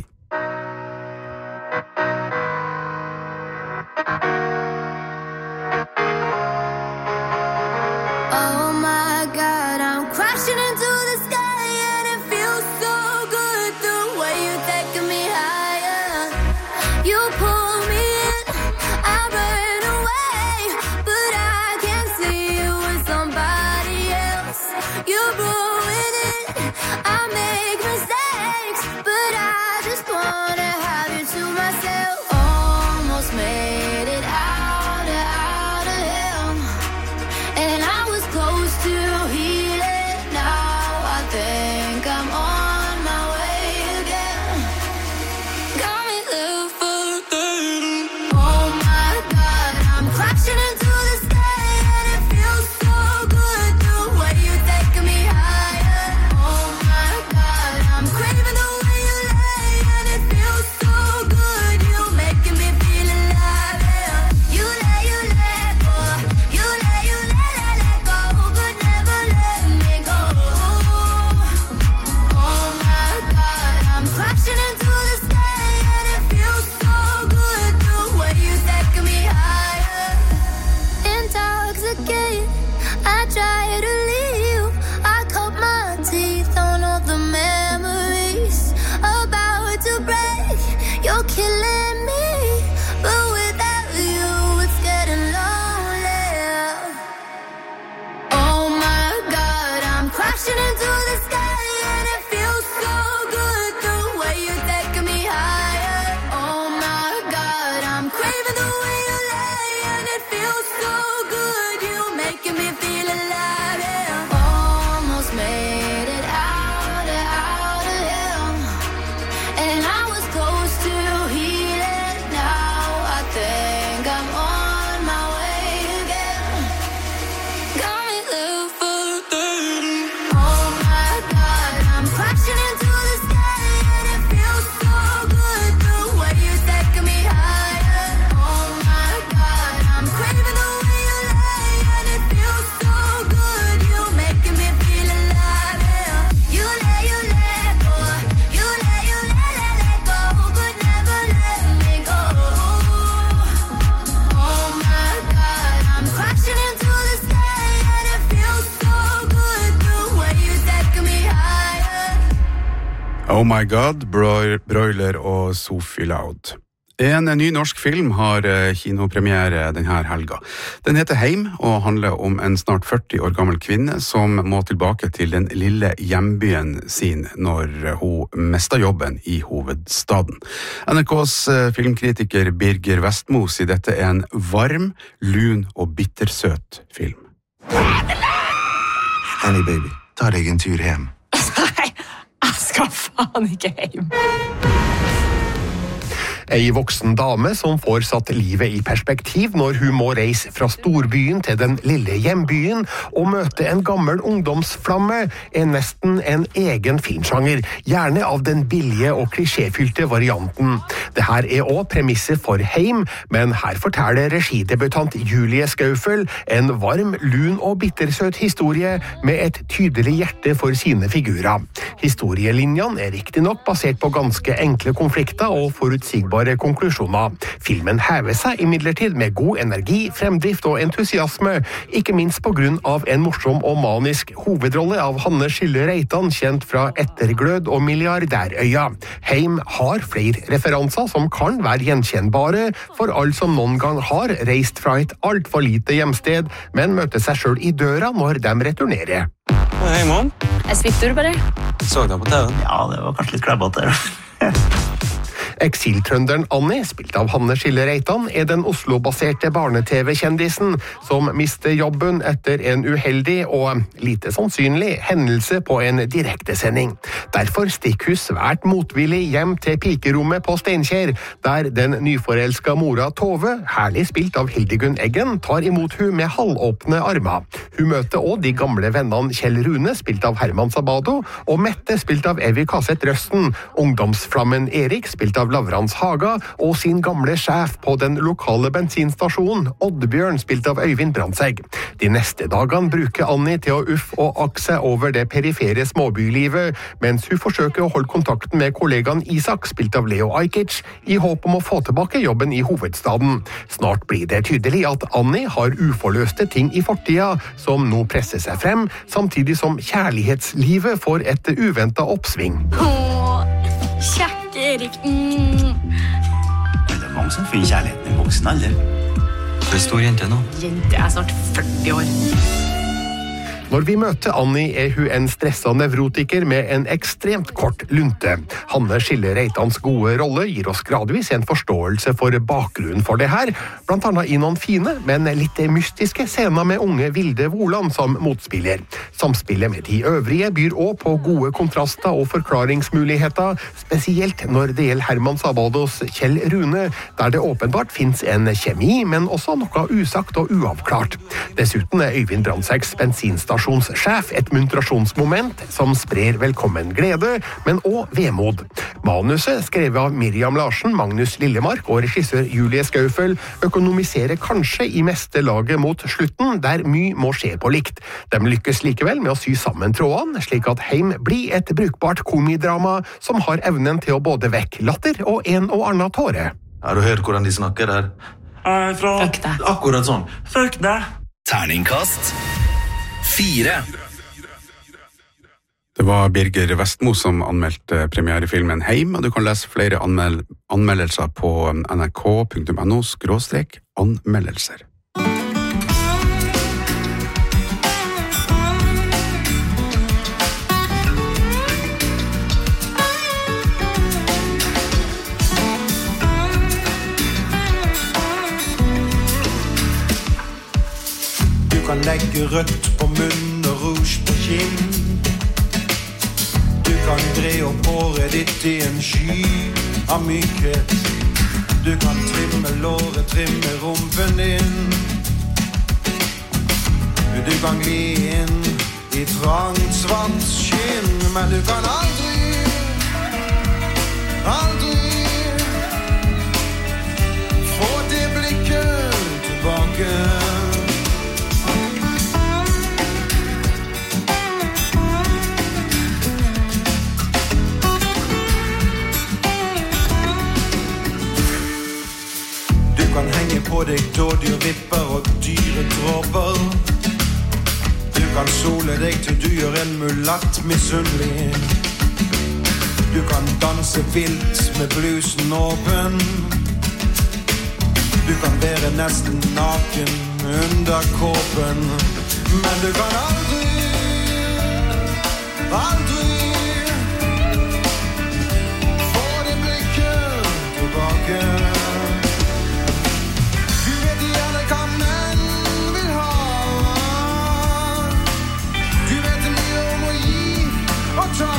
S8: Crashing into the sky and it feels so good the way you take me high.
S6: Oh My God, Broiler og Sophie Loud. En ny norsk film har kinopremiere denne helga. Den heter Heim og handler om en snart 40 år gammel kvinne som må tilbake til den lille hjembyen sin når hun mister jobben i hovedstaden. NRKs filmkritiker Birger Vestmo sier dette en varm, lun og bittersøt film.
S20: Annie baby, ta deg en tur hjem.
S21: Nei, jeg skal faen ikke hjem.
S22: Ei voksen dame som får satt livet i perspektiv når hun må reise fra storbyen til den lille hjembyen og møte en gammel ungdomsflamme nesten en egen filmsjanger, gjerne av den billige og klisjéfylte varianten. Det her også premisset for Heim, men her forteller regidebutant Julie Skaufel en varm, lun og bittersøt historie med et tydelig hjerte for sine figurer. Historielinjene riktig nok basert på ganske enkle konflikter og forutsigbare konklusjoner. Filmen hever seg imidlertid med god energi, fremdrift og entusiasme, ikke minst på grunn av en morsom og manisk hovedrolle av Hanne Schille Reitan, kjent fra Etterglød og Milliardærøya. Heim har flere referanser som kan være gjenkjennbare for alle som noen gang har reist fra et alt for lite hjemsted, men møter seg selv i døra når de returnerer.
S21: Hei, Mån. Svitter du bare?
S20: Så deg på TV? Ja, det var kanskje litt klebbete.
S22: Eksiltrønderen Annie, spilt av Hanne Schille Reitan, den Oslo-baserte barne-TV-kjendisen som mister jobben etter en uheldig og lite sannsynlig hendelse på en direktesending. Derfor stikker hun svært motvillig hjem til pikerommet på Steinkjer, der den nyforelska mora Tove, herlig spilt av Hildegunn Eggen, tar imot hun med halvåpne armer. Hun møter også de gamle vennene Kjell Rune, spilt av Herman Sabado, og Mette, spilt av Evy Kasset Røsten, ungdomsflammen Erik, spilt av Lavrans Haga, og sin gamle sjef på den lokale bensinstasjonen, Oddbjørn, spilt av Øyvind Brandtzæg. De neste dagene bruker Annie til å og akke seg over det perifere småbylivet, mens hun forsøker å holde kontakten med kollegaen Isak, spilt av Leo Ajkic, i håp om å få tilbake jobben i hovedstaden. Snart blir det tydelig at Annie har uforløste ting i fortida, som nå presser seg frem, samtidig som kjærlighetslivet får et uventet oppsving.
S10: Kjære Erik.
S20: Det mange som finner kjærligheten i voksen alder. Du stor jente nå.
S21: Jente snart 40 år.
S22: Når vi møter Annie hun en stresset nevrotiker med en ekstremt kort lunte. Hanne Schille Reitans gode rolle gir oss gradvis en forståelse for bakgrunnen for det her, blant annet i noen fine, men litt mystiske scener med unge Vilde Woland som motspiller. Samspillet med de øvrige byr også på gode kontraster og forklaringsmuligheter, spesielt når det gjelder Herman Sabados Kjell Rune, der det åpenbart finnes en kjemi, men også noe usagt og uavklart. Dessuten Øyvind Brandtzægs bensinstasjonssjef et muntrasjonsmoment som sprer velkommen glede, men også vemod. Manuset, skrevet av Miriam Larsen, Magnus Lillemark og regissør Julie Skaufel, økonomiserer kanskje i meste laget mot slutten, der mye må skje på likt. De lykkes likevel med å sy sammen trådene, slik at Heim blir et brukbart komidrama som har evnen til å både vekke latter og en og annen tåre.
S20: Har du hørt hvordan de snakker her?
S21: Fuck deg.
S20: Akkurat sånn.
S21: Fuck deg.
S23: Terningkast 4.
S6: Det var Birger Vestmo som anmeldte premierefilmen Heim, og du kan lese flere anmeldelser på nrk.no/anmeldelser.
S24: Du kan legge rødt på munn og rouge på kinn. Du kan dre opp håret ditt i en sky av mykhet. Du kan trimme låret, trimme rumpen din. Du kan gli inn i trangt svart skinn, men du kan aldri få det blikket tilbake. Du kan henge på deg dådyrvipper og dyre dråper. Du kan sole deg til du gjør en mulatt misunnelig. Du kan danse vilt med blusen åpen. Du kan være nesten naken under kåpen. Men du kan aldri få det blikket tilbake. Du vet gjerne hva menn vil ha. Du vet mye om å gi og ta.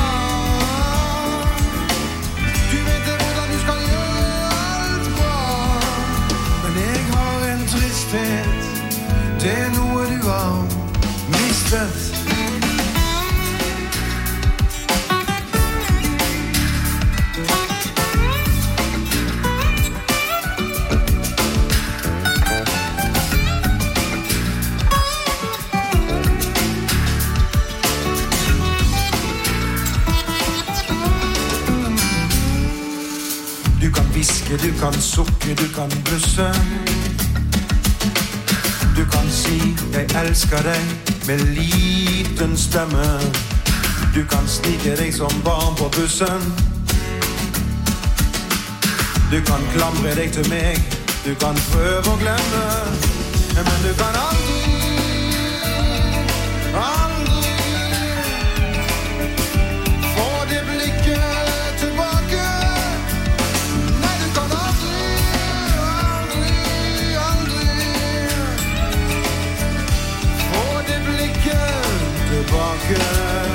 S24: Du vet hvordan du skal gjøre alt bra. Men jeg har en tristhet, det noe du har mistet. Du kan viske, du kan sukke, du kan blusse. Du kan si, jeg elsker deg med liten stemme. Du kan snike deg som barn på bussen. Du kan klamre deg til meg, du kan prøve å glemme. Men du kan aldri få det blikket tilbake. Nei, du kan aldri få det blikket tilbake.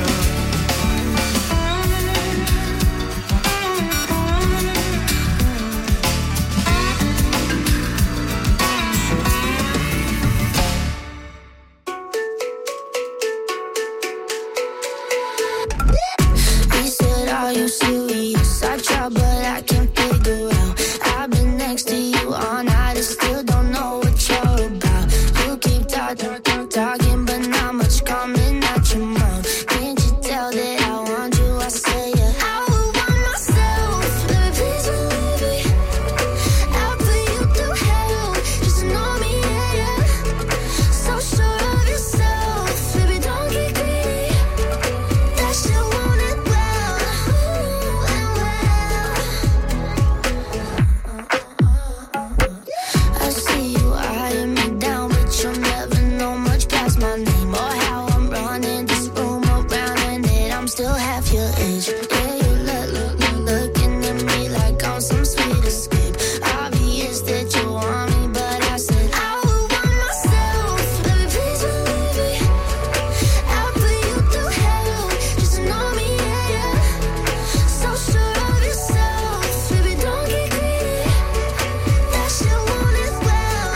S8: Are you serious? I try, but I can't figure out. I've been next to you all night and still don't know what you're about. You keep talking, but not much coming out your mouth. Can't you tell that I want you? I say yeah. I would want myself, baby, please believe me. I'll put you through hell, just know me, yeah. So sure of yourself, baby, don't get greedy. That shit want it well. I see you eyeing me down, but you'll never know much past my name or how I'm running this room around and that I'm still half your age. Yeah, you looking at me like I'm some sweet escape. Obvious that you want me, but I said I would want myself, baby, please believe me. I'll put you through hell, just know me, yeah. So sure of yourself, baby, don't get greedy. That shit want it well.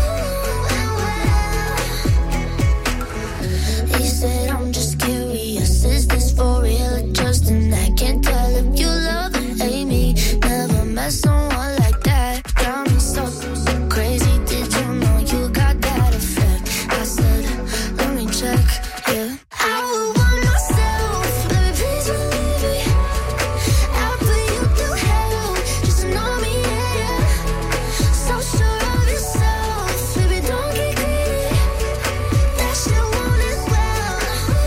S8: He said I'm just curious, is this for real or just an act? Can't tell if you love or hate me. Never met someone like that. Got me so crazy, did you know you got that effect? I said, let me check, yeah. I would want myself, baby, please believe me. I'll put you through hell, just know me, yeah. So sure of yourself, baby, don't get greedy. That shit want it well.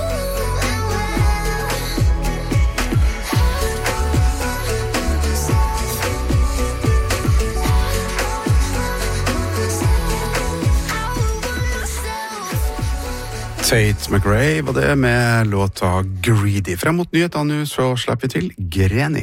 S6: Tate McRae var det med låta Greedy. Frem mot nyhetene nå så slipper vi til Greni.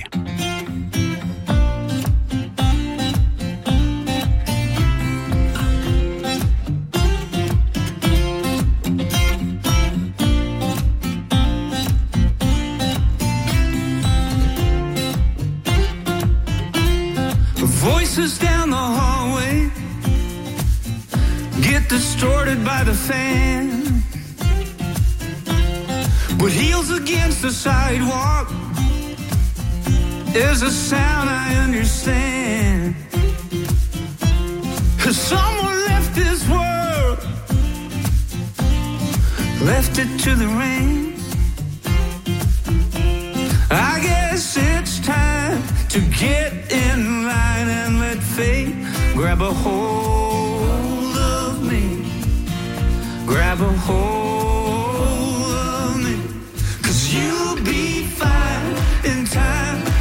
S24: Voices down the hallway get distorted by the fan. With heels against the sidewalk is a sound I understand. Someone left this world, left it to the rain. I guess it's time to get in line and let fate grab a hold of me. Grab a hold of me. 'Cause you'll be fine in time.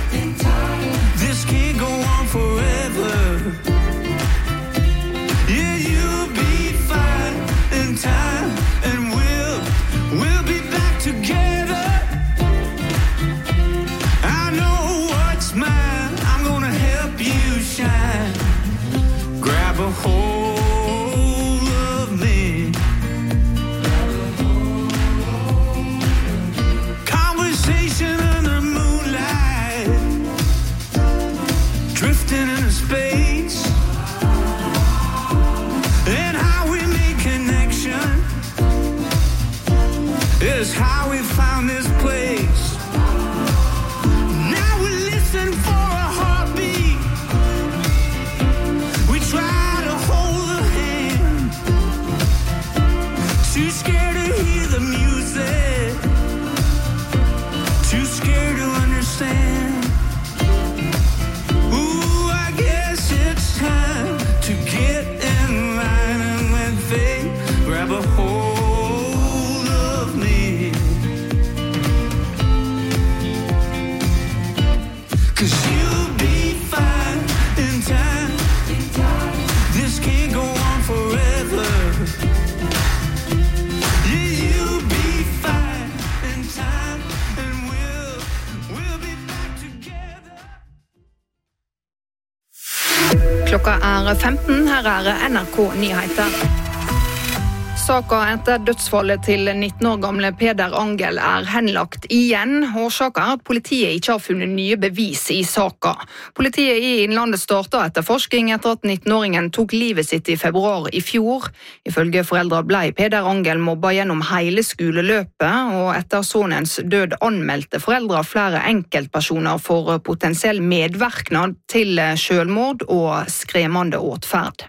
S1: Klokka 15, her NRK Nyheter. Saka etter dødsfallet til 19 år gamle Peder Angel henlagt igjen. Årsaken at politiet ikke har funnet nye bevis i saka. Politiet i Innlandet startet etterforsking etter at 19-åringen tok livet sitt i februar i fjor. Ifølge foreldre ble Peder Angel mobbet gjennom hele skoleløpet, og etter sonens død anmeldte foreldre flere enkeltpersoner for potensiell medvirkning til selvmord og skremmende åtferd.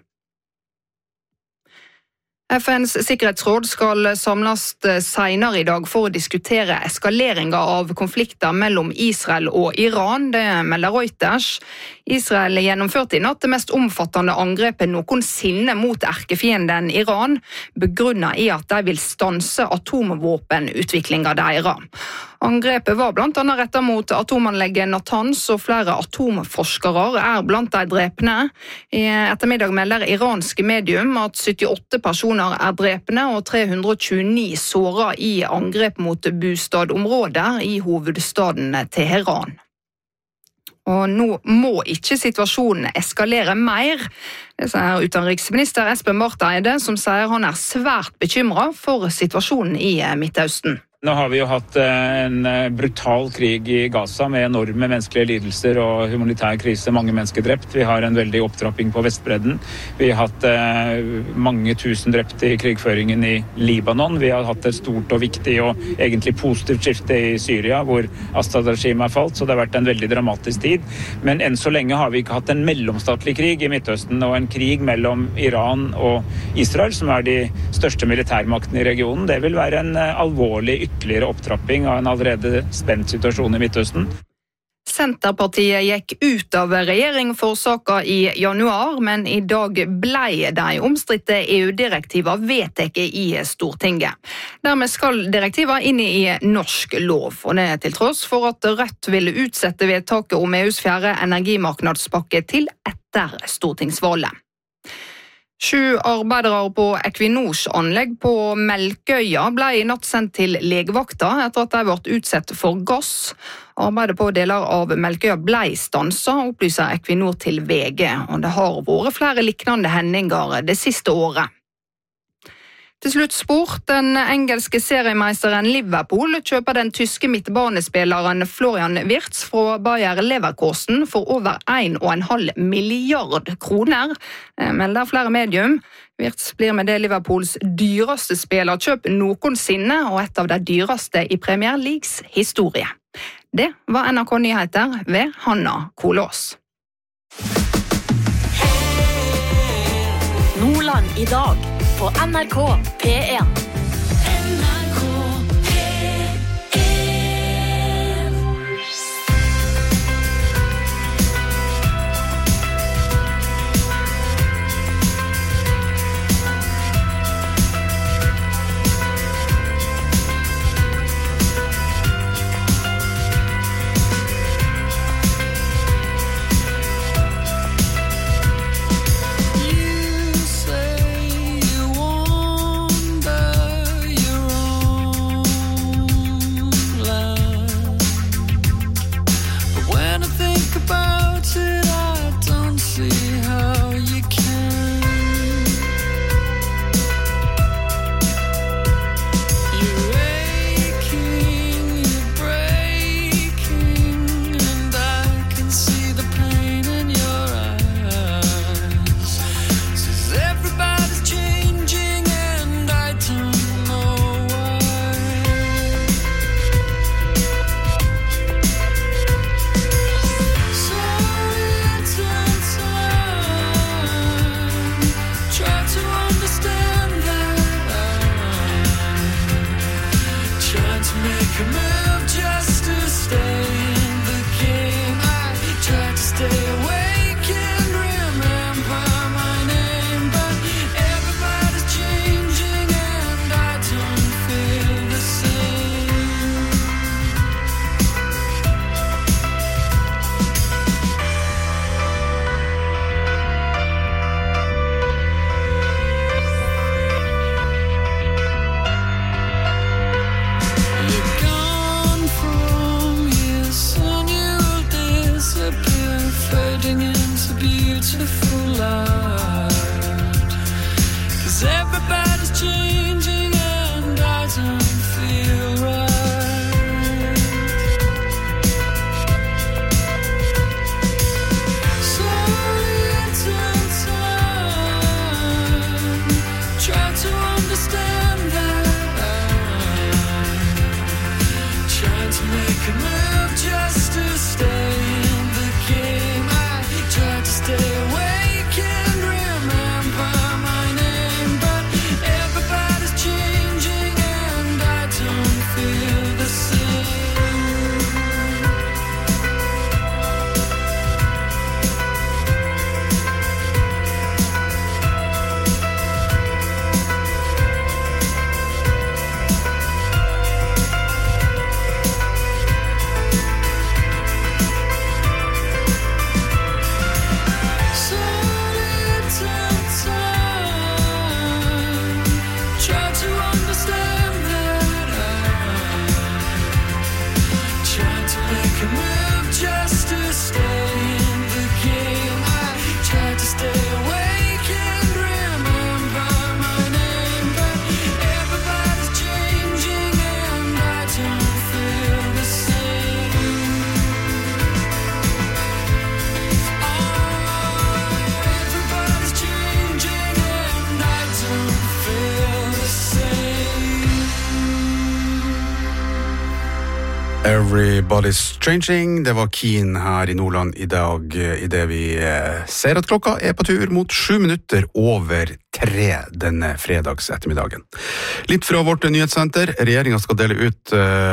S1: FNs sikkerhetsråd skal samles senere i dag for å diskutere eskaleringen av konflikter mellom Israel og Iran, det melder Reuters. Israel gjennomførte i natt det mest omfattende angrepet noensinne mot erkefienden Iran, begrunnet i at de vil stanse atomvåpenutviklingen deres. Angrepet var blant annet rettet mot atomanlegget Natanz, og flere atomforskere blant de drepne. I ettermiddag melder iranske medium at 78 personer drepne og 329 såret i angrep mot bostadområder i hovedstaden Teheran. Og nå må ikke situasjonen eskalere mer. Det sier utenriksminister Espen Barth Eide, som sier han svært bekymret for situasjonen i Midtøsten.
S2: Nå har vi jo hatt en brutal krig i Gaza med enorme menneskelige lidelser og humanitær krise, mange mennesker drept. Vi har en veldig opptrapping på Vestbredden. Vi har hatt mange tusen drepte i krigføringen i Libanon. Vi har hatt et stort og viktig og egentlig positivt skifte i Syria, hvor Assad-regimet falt, så det har vært en veldig dramatisk tid. Men enn så lenge har vi ikke hatt en mellomstatlig krig i Midtøsten, og en krig mellom Iran og Israel, som de største militærmaktene i regionen. Det vil være en alvorlig ytterligere opptrapping av en allerede spent situasjon i Midtøsten.
S1: Senterpartiet gikk ut av regjering for saka i januar, men i dag ble de omstridte EU-direktiver vedtatt i Stortinget. Dermed skal direktiver inn i norsk lov, og det til tross for at Rødt ville utsette vedtaket om EUs 4. energimarknadspakke til etter stortingsvalget. 7 arbeidere på Equinors anlegg på Melkøya ble i natt sendt til legevakta etter at de ble utsatt for gass. Arbeidet på deler av Melkøya ble stanset, opplyser Equinor til VG, og det har vært flere liknende hendinger det siste året. Til slutt sport. Den engelske seriemeisteren Liverpool kjøper den tyske midtbanespilleren Florian Wirtz fra Bayer Leverkusen for over 1,5 milliard kroner, melder flere medium. Wirtz blir med det Liverpools dyreste spillerkjøp noensinne, og et av de dyreste i Premier Leagues historie. Det var NRK Nyheter ved Hanna Kolås.
S3: Nordland i dag på NRK P1.
S5: You say you wonder you're to make a move just to stay in the game. I tried to stay awake and remember my name, but everybody's changing and I don't feel the same.
S6: Everybody's Changing, det var Keen her I Nordland I dag, I det vi ser at klokka på tur mot 7 minutter over 3 denne fredags ettermiddagen. Litt fra vårt nyhetssenter, regjeringen skal dele ut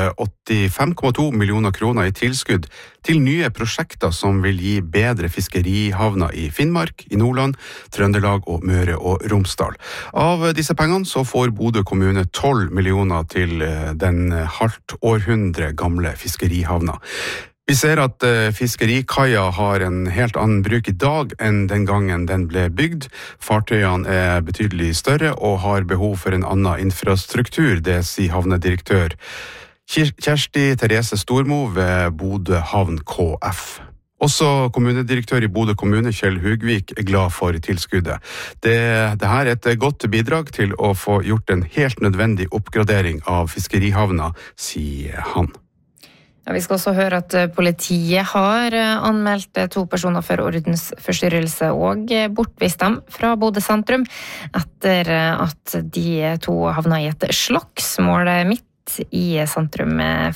S6: 85,2 millioner kroner I tilskudd til nye prosjekter som vil gi bedre fiskerihavner I Finnmark, I Nordland, Trøndelag og Møre og Romsdal. Av disse pengene så får Bodø kommune 12 millioner til den halvt århundre gamle fiskerihavna. Vi ser at fiskerikaia har en helt annen bruk I dag enn den gangen den ble bygd. Fartøyene betydelig større og har behov for en annen infrastruktur, det sier havnedirektør Kjersti Therese Stormo ved Bodø Havn KF. Også kommunedirektør I Bodø kommune, Kjell Hugvik, glad for tilskuddet. Det her et godt bidrag til å få gjort en helt nødvendig oppgradering av fiskerihavna, sier han.
S7: Ja, vi skal også høre at politiet har anmeldt 2 personer for ordensforstyrrelse og bortvist dem fra Bodø sentrum etter at de 2 havnet I et slagsmål midt I sentrum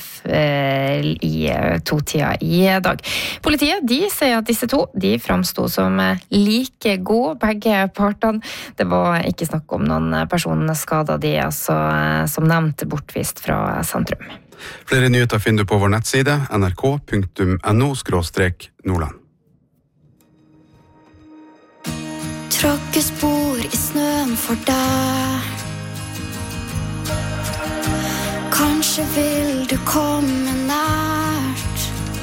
S7: I 2-tida I dag. Politiet, de sier at disse 2, de framstod som like gode, begge partene. Det var ikke snakk om noen personskader, de altså som nevnt bortvist fra sentrum.
S6: Flere nyheter finner du på vår nettside nrk.no/Nordland.
S8: Tråkke spor I snøen for deg. Kanskje vil du komme nært.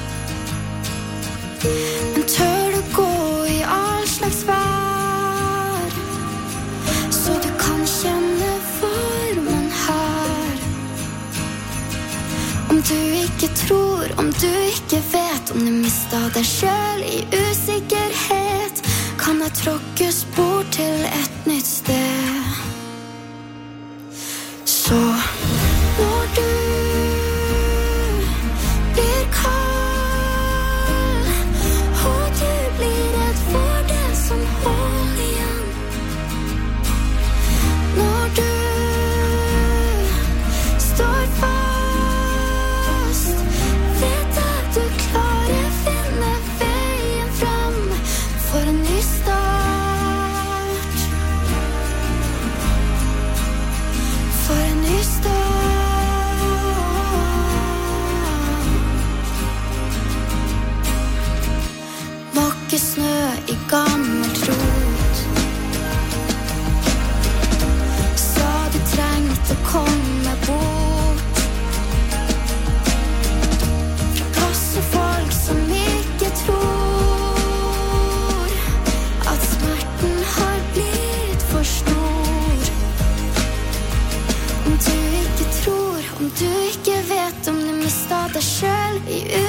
S8: Men tør du gå I all slags vær, så du kan kjenne varmen her. Om du ikke tror, om du ikke vet, om du mistet deg selv I usikkerhet, kan jeg tråkke spor til et nytt sted. Så når du blir kald, og du blir redd for det som holder igjen, når du står fast, vet at du klarer finne veien fram for en ny start, for en ny start. Måke snø I gammelt rot, sa du trengte komme bort fra passe folk som ikke tror at smerten har blitt for stor. Om du ikke tror, om du ikke vet, om du mistet deg selv I